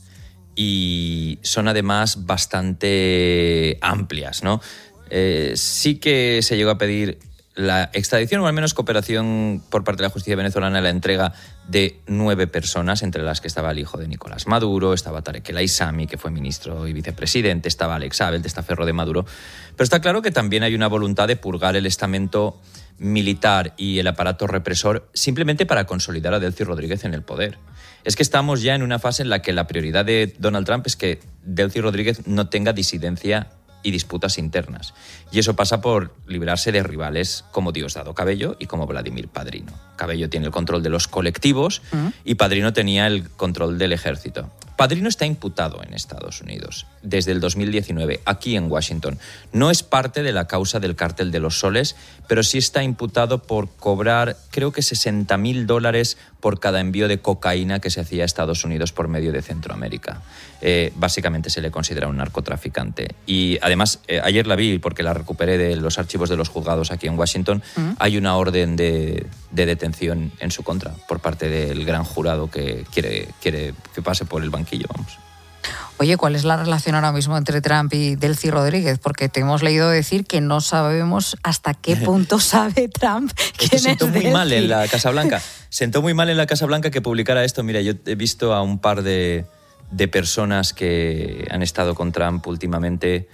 y son además bastante amplias, ¿no? Eh, sí que se llegó a pedir la extradición o al menos cooperación por parte de la justicia venezolana en la entrega de nueve personas, entre las que estaba el hijo de Nicolás Maduro, estaba Tarek El Aissami, que fue ministro y vicepresidente, estaba Alex Abel, testaferro de Maduro. Pero está claro que también hay una voluntad de purgar el estamento militar y el aparato represor simplemente para consolidar a Delcy Rodríguez en el poder. Es que estamos ya en una fase en la que la prioridad de Donald Trump es que Delcy Rodríguez no tenga disidencia y disputas internas. Y eso pasa por librarse de rivales como Diosdado Cabello y como Vladimir Padrino. Cabello tiene el control de los colectivos uh-huh. y Padrino tenía el control del ejército. Padrino está imputado en Estados Unidos desde el dos mil diecinueve, aquí en Washington. No es parte de la causa del cártel de los soles, pero sí está imputado por cobrar, creo que sesenta mil dólares por cada envío de cocaína que se hacía a Estados Unidos por medio de Centroamérica. Eh, básicamente se le considera un narcotraficante. Y además, eh, ayer la vi porque la recuperé de los archivos de los juzgados aquí en Washington, ¿Mm? Hay una orden de, de detención en su contra por parte del gran jurado que quiere, quiere que pase por el banquillo, vamos. Oye, ¿cuál es la relación ahora mismo entre Trump y Delcy Rodríguez? Porque te hemos leído decir que no sabemos hasta qué punto sabe Trump quién esto sentó es muy Delcy. mal en la Casa Blanca. Sentó muy mal en la Casa Blanca que publicara esto. Mira, yo he visto a un par de, de personas que han estado con Trump últimamente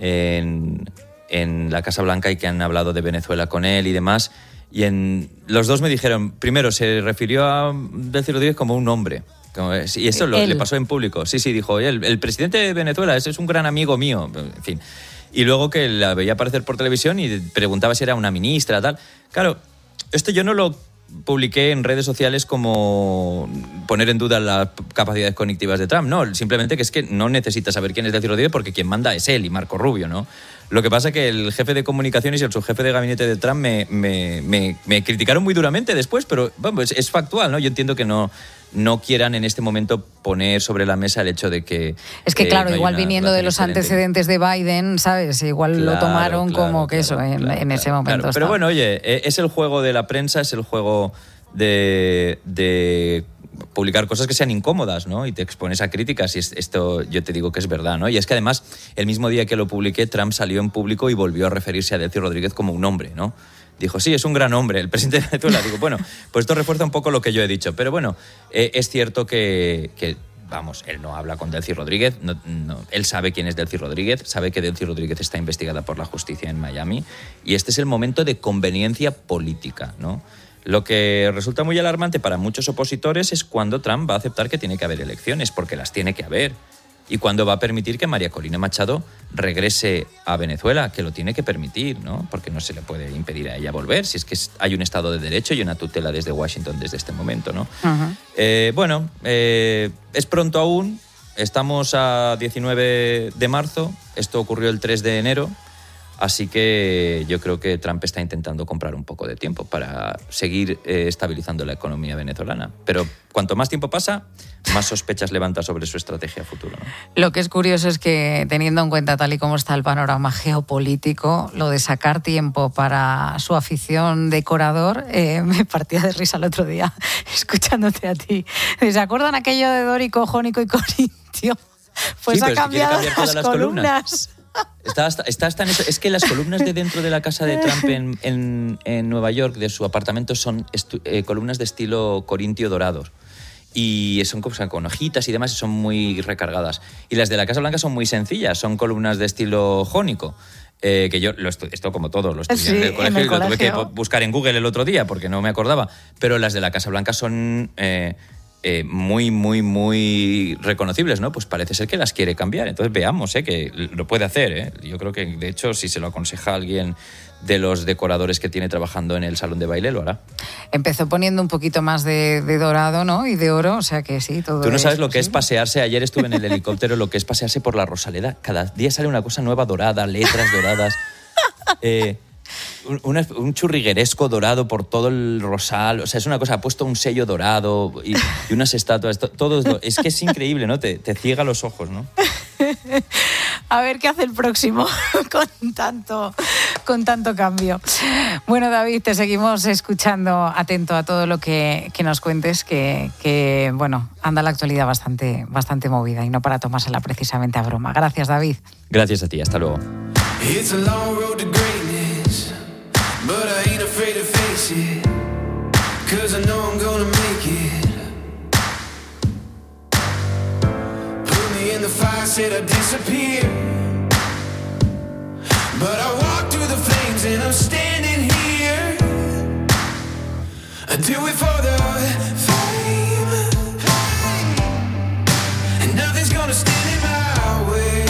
en, en la Casa Blanca y que han hablado de Venezuela con él y demás. Y en, los dos me dijeron, primero, se refirió a Delcy Rodríguez como un hombre. Y eso lo, le pasó en público. Sí, sí, dijo, el, el presidente de Venezuela ese es un gran amigo mío. En fin. Y luego que la veía aparecer por televisión y preguntaba si era una ministra, tal. Claro, esto yo no lo publiqué en redes sociales como poner en duda las capacidades cognitivas de Trump. No, simplemente que es que no necesita saber quién es Delcy Rodríguez porque quien manda es él y Marco Rubio, ¿no? Lo que pasa es que el jefe de comunicaciones y el subjefe de gabinete de Trump me, me, me, me criticaron muy duramente después, pero bueno, es, es factual, ¿no? Yo entiendo que no, no quieran en este momento poner sobre la mesa el hecho de que... Es que eh, claro, no igual viniendo de los excelente. antecedentes de Biden, ¿sabes? Igual claro, lo tomaron claro, como que claro, eso, en, claro, en ese claro, momento. Claro. Pero bueno, oye, es el juego de la prensa, es el juego de... de publicar cosas que sean incómodas, ¿no? Y te expones a críticas y esto yo te digo que es verdad, ¿no? Y es que además, el mismo día que lo publiqué, Trump salió en público y volvió a referirse a Delcy Rodríguez como un hombre, ¿no? Dijo, sí, es un gran hombre, el presidente de Venezuela. Digo, bueno, pues esto refuerza un poco lo que yo he dicho. Pero bueno, eh, es cierto que, que, vamos, él no habla con Delcy Rodríguez, no, no, él sabe quién es Delcy Rodríguez, sabe que Delcy Rodríguez está investigada por la justicia en Miami y este es el momento de conveniencia política, ¿no? Lo que resulta muy alarmante para muchos opositores es cuando Trump va a aceptar que tiene que haber elecciones, porque las tiene que haber. y cuándo va a permitir que María Corina Machado regrese a Venezuela, que lo tiene que permitir, ¿no? Porque no se le puede impedir a ella volver, si es que hay un Estado de Derecho y una tutela desde Washington desde este momento, ¿no? Uh-huh. Eh, bueno, eh, es pronto aún, estamos a diecinueve de marzo, esto ocurrió el tres de enero, así que yo creo que Trump está intentando comprar un poco de tiempo para seguir eh, estabilizando la economía venezolana. Pero cuanto más tiempo pasa, más sospechas levanta sobre su estrategia futura, ¿no? Lo que es curioso es que, teniendo en cuenta tal y como está el panorama geopolítico, lo de sacar tiempo para su afición decorador, eh, me partía de risa el otro día, escuchándote a ti. ¿Se acuerdan aquello de dórico, jónico y corintio? Pues sí, ha cambiado si las, las columnas. columnas. Está hasta, está hasta en eso. Es que las columnas de dentro de la casa de Trump en, en, en Nueva York, de su apartamento, son estu, eh, columnas de estilo corintio dorados. Y son o sea, con hojitas y demás, y son muy recargadas. Y las de la Casa Blanca son muy sencillas, son columnas de estilo jónico. Eh, que yo, lo estu- esto como todos, lo estudié sí, en el colegio en el y lo colegio. Tuve que buscar en Google el otro día porque no me acordaba. Pero las de la Casa Blanca son... Eh, Eh, muy, muy, muy reconocibles, ¿no? Pues parece ser que las quiere cambiar. Entonces veamos, ¿eh? Que lo puede hacer, ¿eh? Yo creo que, de hecho, si se lo aconseja a alguien de los decoradores que tiene trabajando en el salón de baile, lo hará. Empezó poniendo un poquito más de, de dorado, ¿no? Y de oro, o sea que sí, todo. Tú no sabes eso, lo que ¿sí? es pasearse. Ayer estuve en el helicóptero, lo que es pasearse por la Rosaleda. Cada día sale una cosa nueva dorada, letras doradas. Eh... Un, un churrigueresco dorado por todo el rosal, o sea, es una cosa, ha puesto un sello dorado y, y unas estatuas, to, todo es, es que es increíble, ¿no? Te, te ciega los ojos, ¿no? A ver qué hace el próximo con tanto, con tanto cambio. Bueno, David, te seguimos escuchando, atento a todo lo que, que nos cuentes, que, que, bueno, anda la actualidad bastante, bastante movida y no para tomársela precisamente a broma. Gracias, David. Gracias a ti, hasta luego. It's a long road to greatness, but I ain't afraid to face it, 'cause I know I'm gonna make it. Put me in the fire, said I'd disappear, but I walk through the flames and I'm standing here. I do it for the fame, and nothing's gonna stand in my way.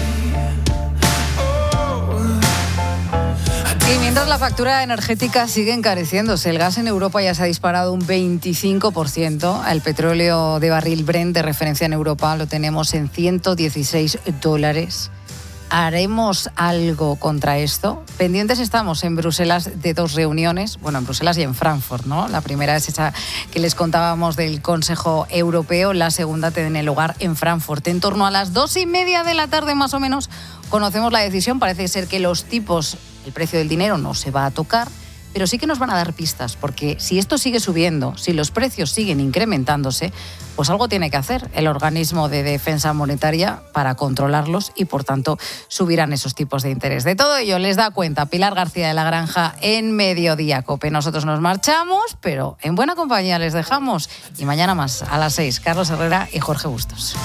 Y mientras la factura energética sigue encareciéndose, el gas en Europa ya se ha disparado un veinticinco por ciento. El petróleo de barril Brent de referencia en Europa lo tenemos en ciento dieciséis dólares. ¿Haremos algo contra esto? Pendientes estamos en Bruselas de dos reuniones, bueno, en Bruselas y en Frankfurt, ¿no? La primera es esa que les contábamos del Consejo Europeo, la segunda tiene lugar en Frankfurt. En torno a las dos y media de la tarde, más o menos, conocemos la decisión. Parece ser que los tipos, el precio del dinero no se va a tocar, pero sí que nos van a dar pistas, porque si esto sigue subiendo, si los precios siguen incrementándose, pues algo tiene que hacer el organismo de defensa monetaria para controlarlos y, por tanto, subirán esos tipos de interés. De todo ello les da cuenta Pilar García de la Granja en Mediodía Cope. Nosotros nos marchamos, pero en buena compañía les dejamos. Y mañana más, a las seis, Carlos Herrera y Jorge Bustos.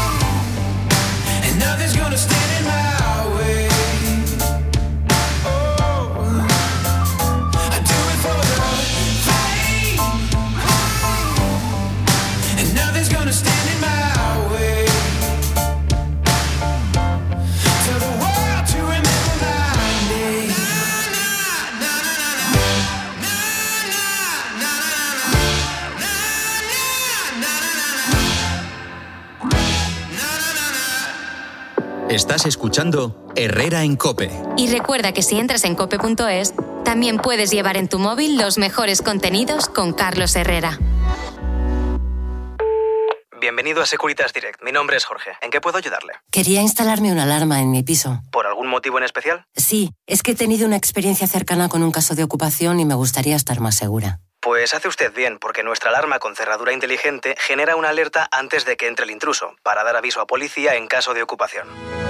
Estás escuchando Herrera en COPE. Y recuerda que si entras en cope punto es, también puedes llevar en tu móvil los mejores contenidos con Carlos Herrera. Bienvenido a Securitas Direct. Mi nombre es Jorge. ¿En qué puedo ayudarle? Quería instalarme una alarma en mi piso. ¿Por algún motivo en especial? Sí, es que he tenido una experiencia cercana con un caso de ocupación y me gustaría estar más segura. Pues hace usted bien, porque nuestra alarma con cerradura inteligente genera una alerta antes de que entre el intruso, para dar aviso a policía en caso de ocupación.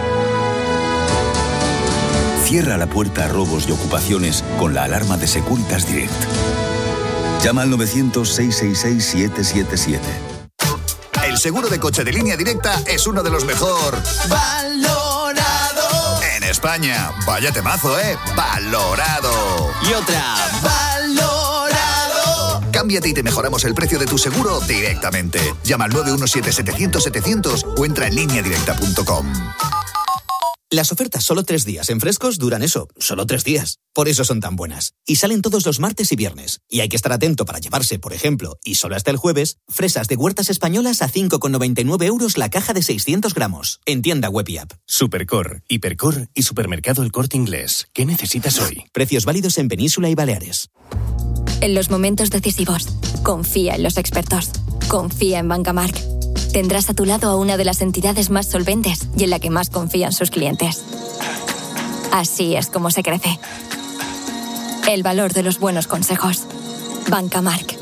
Cierra la puerta a robos y ocupaciones con la alarma de Securitas Direct. Llama al novecientos, seiscientos sesenta y seis, setecientos setenta y siete. El seguro de coche de Línea Directa es uno de los mejor Valorado en España. Vaya temazo, ¿eh? Valorado. Y otra. Valorado. Cambia Cámbiate y te mejoramos el precio de tu seguro directamente. Llama al nueve uno siete setecientos setecientos o entra en línea directa punto com. Las ofertas solo tres días en Frescos duran eso, solo tres días. Por eso son tan buenas. Y salen todos los martes y viernes. Y hay que estar atento para llevarse, por ejemplo, y solo hasta el jueves, fresas de Huertas Españolas a cinco con noventa y nueve euros la caja de seiscientos gramos. En tienda web y app. Supercor, Hipercor y Supermercado El Corte Inglés. ¿Qué necesitas hoy? Precios válidos en Península y Baleares. En los momentos decisivos, confía en los expertos. Confía en Bancamark. Tendrás a tu lado a una de las entidades más solventes y en la que más confían sus clientes. Así es como se crece. El valor de los buenos consejos. Bancamark.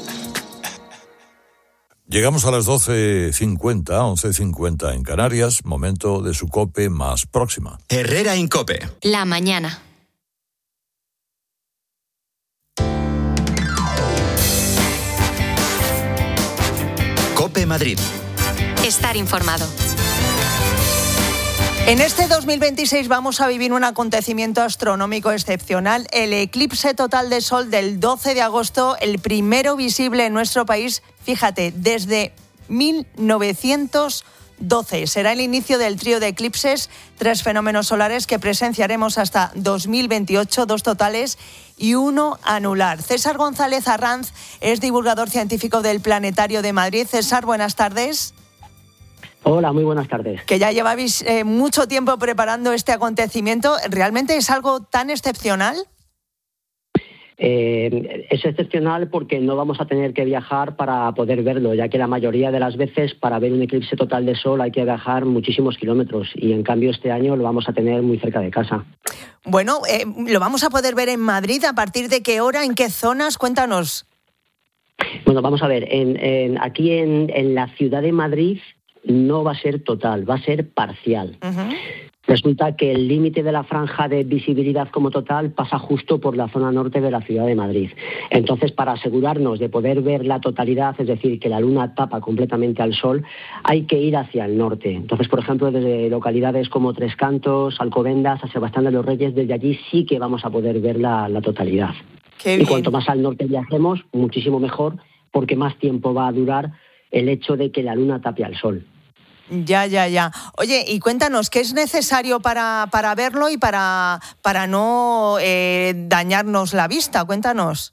Llegamos a las doce cincuenta, once cincuenta en Canarias, momento de su COPE más próxima. Herrera en COPE. La mañana. COPE Madrid. Estar informado. En este dos mil veintiséis vamos a vivir un acontecimiento astronómico excepcional, el eclipse total de sol del doce de agosto, el primero visible en nuestro país, fíjate, desde mil novecientos doce. Será el inicio del trío de eclipses, tres fenómenos solares que presenciaremos hasta dos mil veintiocho, dos totales y uno anular. César González Arranz es divulgador científico del Planetario de Madrid. César, buenas tardes. Hola, muy buenas tardes. Que ya lleváis eh, mucho tiempo preparando este acontecimiento. ¿Realmente es algo tan excepcional? Eh, es excepcional porque no vamos a tener que viajar para poder verlo, ya que la mayoría de las veces para ver un eclipse total de sol hay que viajar muchísimos kilómetros y en cambio este año lo vamos a tener muy cerca de casa. Bueno, eh, ¿lo vamos a poder ver en Madrid? ¿A partir de qué hora? ¿En qué zonas? Cuéntanos. Bueno, vamos a ver, en, en, aquí en, en la ciudad de Madrid no va a ser total, va a ser parcial. Uh-huh. Resulta que el límite de la franja de visibilidad como total pasa justo por la zona norte de la ciudad de Madrid. Entonces, para asegurarnos de poder ver la totalidad, es decir, que la luna tapa completamente al sol, hay que ir hacia el norte. Entonces, por ejemplo, desde localidades como Tres Cantos, Alcobendas, a Sebastián de los Reyes, desde allí sí que vamos a poder ver la, la totalidad. Qué bien. Y cuanto más al norte viajemos, muchísimo mejor, porque más tiempo va a durar el hecho de que la luna tape al sol. Ya, ya, ya. Oye, y cuéntanos, ¿qué es necesario para, para verlo y para, para no eh, dañarnos la vista? Cuéntanos.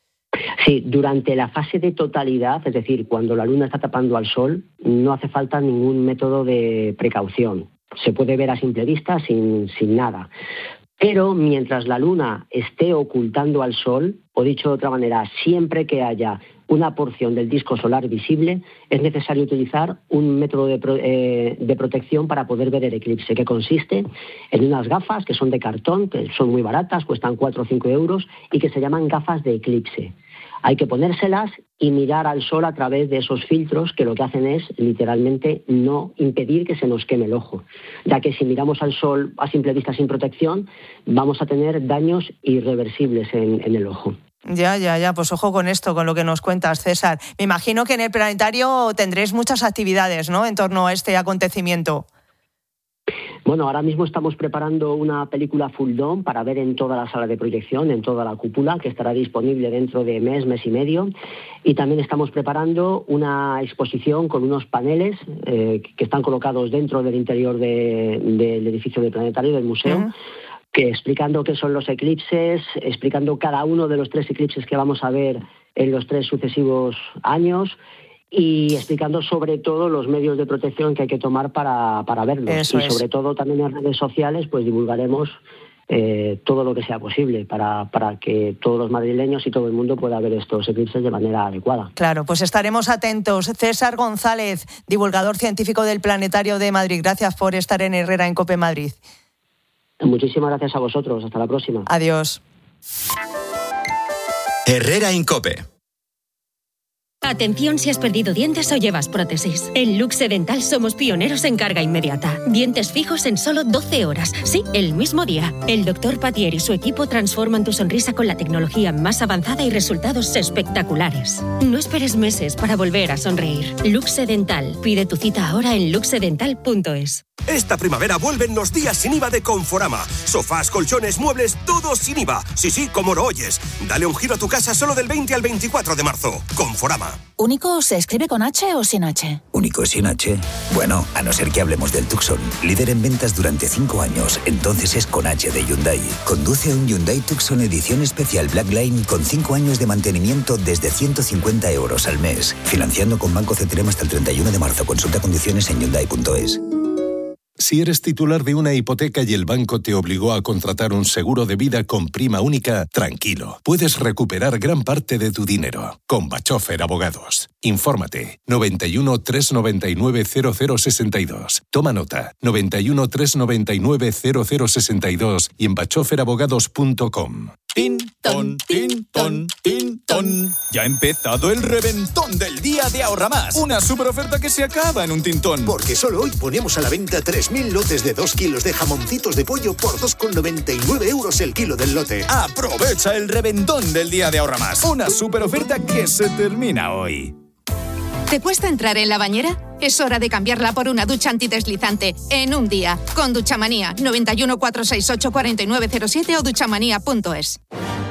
Sí, durante la fase de totalidad, es decir, cuando la luna está tapando al sol, no hace falta ningún método de precaución. Se puede ver a simple vista sin, sin nada. Pero mientras la luna esté ocultando al sol, o dicho de otra manera, siempre que haya una porción del disco solar visible, es necesario utilizar un método de, pro, eh, de protección para poder ver el eclipse, que consiste en unas gafas que son de cartón, que son muy baratas, cuestan cuatro o cinco euros, y que se llaman gafas de eclipse. Hay que ponérselas y mirar al sol a través de esos filtros que lo que hacen es literalmente no impedir que se nos queme el ojo, ya que si miramos al sol a simple vista sin protección vamos a tener daños irreversibles en, en el ojo. Ya, ya, ya, pues ojo con esto, con lo que nos cuentas, César. Me imagino que en el planetario tendréis muchas actividades, ¿no?, en torno a este acontecimiento. Bueno, ahora mismo estamos preparando una película full dome para ver en toda la sala de proyección, en toda la cúpula, que estará disponible dentro de mes, mes y medio. Y también estamos preparando una exposición con unos paneles eh, que están colocados dentro del interior de, del edificio del planetario, del museo, uh-huh. que explicando qué son los eclipses, explicando cada uno de los tres eclipses que vamos a ver en los tres sucesivos años, y explicando sobre todo los medios de protección que hay que tomar para, para verlos. Eso y sobre es. todo también en redes sociales pues divulgaremos eh, todo lo que sea posible para, para que todos los madrileños y todo el mundo pueda ver estos eclipses de manera adecuada. Claro, pues estaremos atentos. César González, divulgador científico del Planetario de Madrid, gracias por estar en Herrera en COPE Madrid. Muchísimas gracias a vosotros. Hasta la próxima. Adiós. Herrera en COPE. Atención si has perdido dientes o llevas prótesis. En Luxe Dental somos pioneros en carga inmediata. Dientes fijos en solo doce horas. Sí, el mismo día. El doctor Patier y su equipo transforman tu sonrisa con la tecnología más avanzada y resultados espectaculares. No esperes meses para volver a sonreír. Luxe Dental. Pide tu cita ahora en luxe dental punto es. Esta primavera vuelven los días sin I V A de Conforama. Sofás, colchones, muebles, todo sin I V A. Sí, sí, como lo oyes. Dale un giro a tu casa solo del veinte al veinticuatro de marzo. Conforama. ¿Único se escribe con H o sin H? ¿Único sin H? Bueno, a no ser que hablemos del Tucson. Líder en ventas durante cinco años. Entonces es con H de Hyundai. Conduce un Hyundai Tucson edición especial Black Line con cinco años de mantenimiento desde ciento cincuenta euros al mes. Financiando con Banco C T R M hasta el treinta y uno de marzo. Consulta condiciones en hyundai punto es. Si eres titular de una hipoteca y el banco te obligó a contratar un seguro de vida con prima única, tranquilo, puedes recuperar gran parte de tu dinero. Con Bachofer Abogados. Infórmate. noventa y uno, trescientos noventa y nueve, cero cero sesenta y dos. Toma nota. noventa y uno, trescientos noventa y nueve, cero cero sesenta y dos y en bachofer abogados punto com. Tin, ton, tin, ton, tin, ton. Ya ha empezado el reventón del día de Ahorra Más. Una super oferta que se acaba en un tintón. Porque solo hoy ponemos a la venta tres mil lotes de dos kilos de jamoncitos de pollo por dos con noventa y nueve euros el kilo del lote. Aprovecha el reventón del día de Ahorra Más. Una super oferta que se termina hoy. ¿Te cuesta entrar en la bañera? Es hora de cambiarla por una ducha antideslizante en un día. Con Duchamanía. noventa y uno, cuatrocientos sesenta y ocho, cuarenta y nueve cero siete o duchamanía punto es.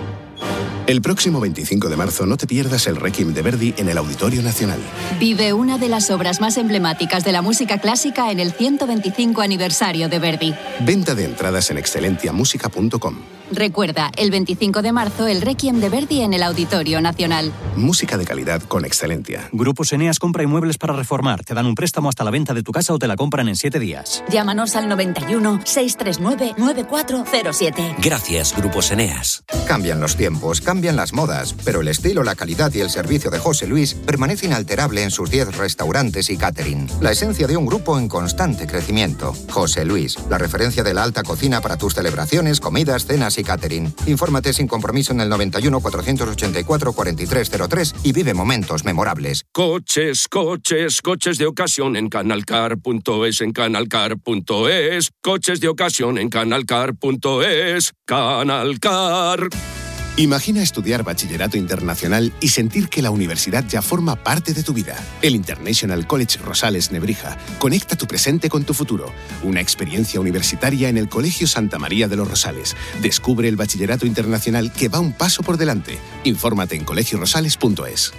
El próximo veinticinco de marzo no te pierdas el Requiem de Verdi en el Auditorio Nacional. Vive una de las obras más emblemáticas de la música clásica en el ciento veinticinco aniversario de Verdi. Venta de entradas en excelentia música punto com. Recuerda, el veinticinco de marzo, el Requiem de Verdi en el Auditorio Nacional. Música de calidad con Excelentia. Grupos Eneas compra inmuebles para reformar. Te dan un préstamo hasta la venta de tu casa o te la compran en siete días. Llámanos al noventa y uno, seiscientos treinta y nueve, noventa y cuatro cero siete. Gracias, Grupos Eneas. Cambian los tiempos, cambian las modas, pero el estilo, la calidad y el servicio de José Luis permanece inalterable en sus diez restaurantes y catering. La esencia de un grupo en constante crecimiento. José Luis, la referencia de la alta cocina para tus celebraciones, comidas, cenas y catering. Infórmate sin compromiso en el noventa y uno, cuatrocientos ochenta y cuatro, cuarenta y tres cero tres y vive momentos memorables. Coches, coches, coches de ocasión en canalcar punto es, en canalcar punto es. Coches de ocasión en canalcar punto es. Canalcar. Imagina estudiar bachillerato internacional y sentir que la universidad ya forma parte de tu vida. El International College Rosales Nebrija conecta tu presente con tu futuro. Una experiencia universitaria en el Colegio Santa María de los Rosales. Descubre el bachillerato internacional que va un paso por delante. Infórmate en colegio rosales punto es.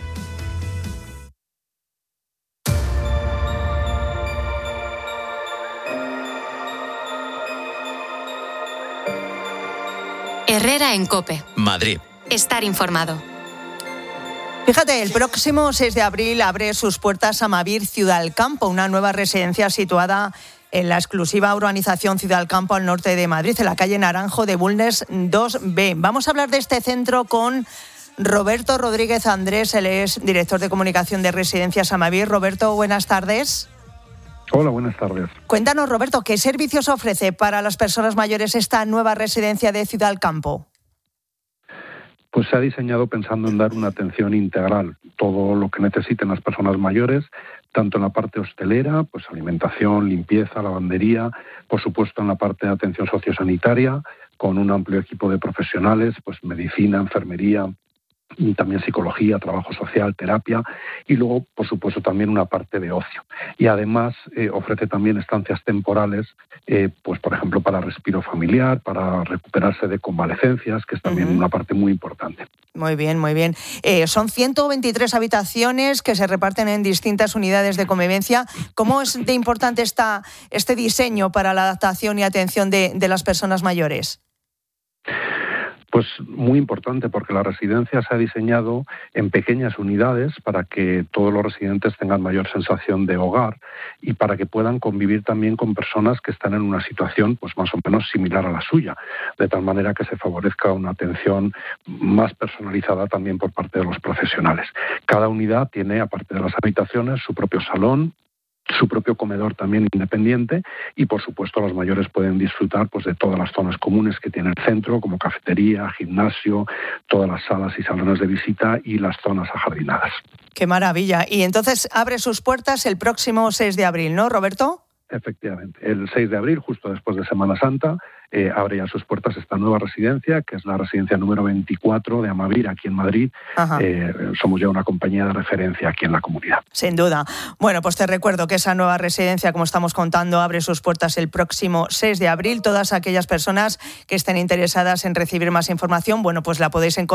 Herrera en COPE. Madrid. Estar informado. Fíjate, el próximo seis de abril abre sus puertas Amavir Ciudad del Campo, una nueva residencia situada en la exclusiva urbanización Ciudad del Campo al norte de Madrid, en la calle Naranjo de Bulnes dos B. Vamos a hablar de este centro con Roberto Rodríguez Andrés, él es director de comunicación de Residencias Amavir. Roberto, buenas tardes. Hola, buenas tardes. Cuéntanos, Roberto, ¿qué servicios ofrece para las personas mayores esta nueva residencia de Ciudad del Campo? Pues se ha diseñado pensando en dar una atención integral, todo lo que necesiten las personas mayores, tanto en la parte hostelera, pues alimentación, limpieza, lavandería, por supuesto en la parte de atención sociosanitaria, con un amplio equipo de profesionales, pues medicina, enfermería, y también psicología, trabajo social, terapia y luego, por supuesto, también una parte de ocio. Y además eh, ofrece también estancias temporales, eh, pues por ejemplo, para respiro familiar, para recuperarse de convalecencias, que es también uh-huh. una parte muy importante. Muy bien, muy bien. Eh, son ciento veintitrés habitaciones que se reparten en distintas unidades de convivencia. ¿Cómo es de importante esta, este diseño para la adaptación y atención de, de las personas mayores? Pues muy importante, porque la residencia se ha diseñado en pequeñas unidades para que todos los residentes tengan mayor sensación de hogar y para que puedan convivir también con personas que están en una situación pues más o menos similar a la suya, de tal manera que se favorezca una atención más personalizada también por parte de los profesionales. Cada unidad tiene, aparte de las habitaciones, su propio salón, su propio comedor también independiente y, por supuesto, los mayores pueden disfrutar pues de todas las zonas comunes que tiene el centro, como cafetería, gimnasio, todas las salas y salones de visita y las zonas ajardinadas. ¡Qué maravilla! Y entonces abre sus puertas el próximo seis de abril, ¿no, Roberto? Efectivamente, el seis de abril, justo después de Semana Santa, eh, abre ya sus puertas esta nueva residencia, que es la residencia número veinticuatro de Amavir, aquí en Madrid. Eh, somos ya una compañía de referencia aquí en la comunidad. Sin duda. Bueno, pues te recuerdo que esa nueva residencia, como estamos contando, abre sus puertas el próximo seis de abril. Todas aquellas personas que estén interesadas en recibir más información, bueno, pues la podéis encontrar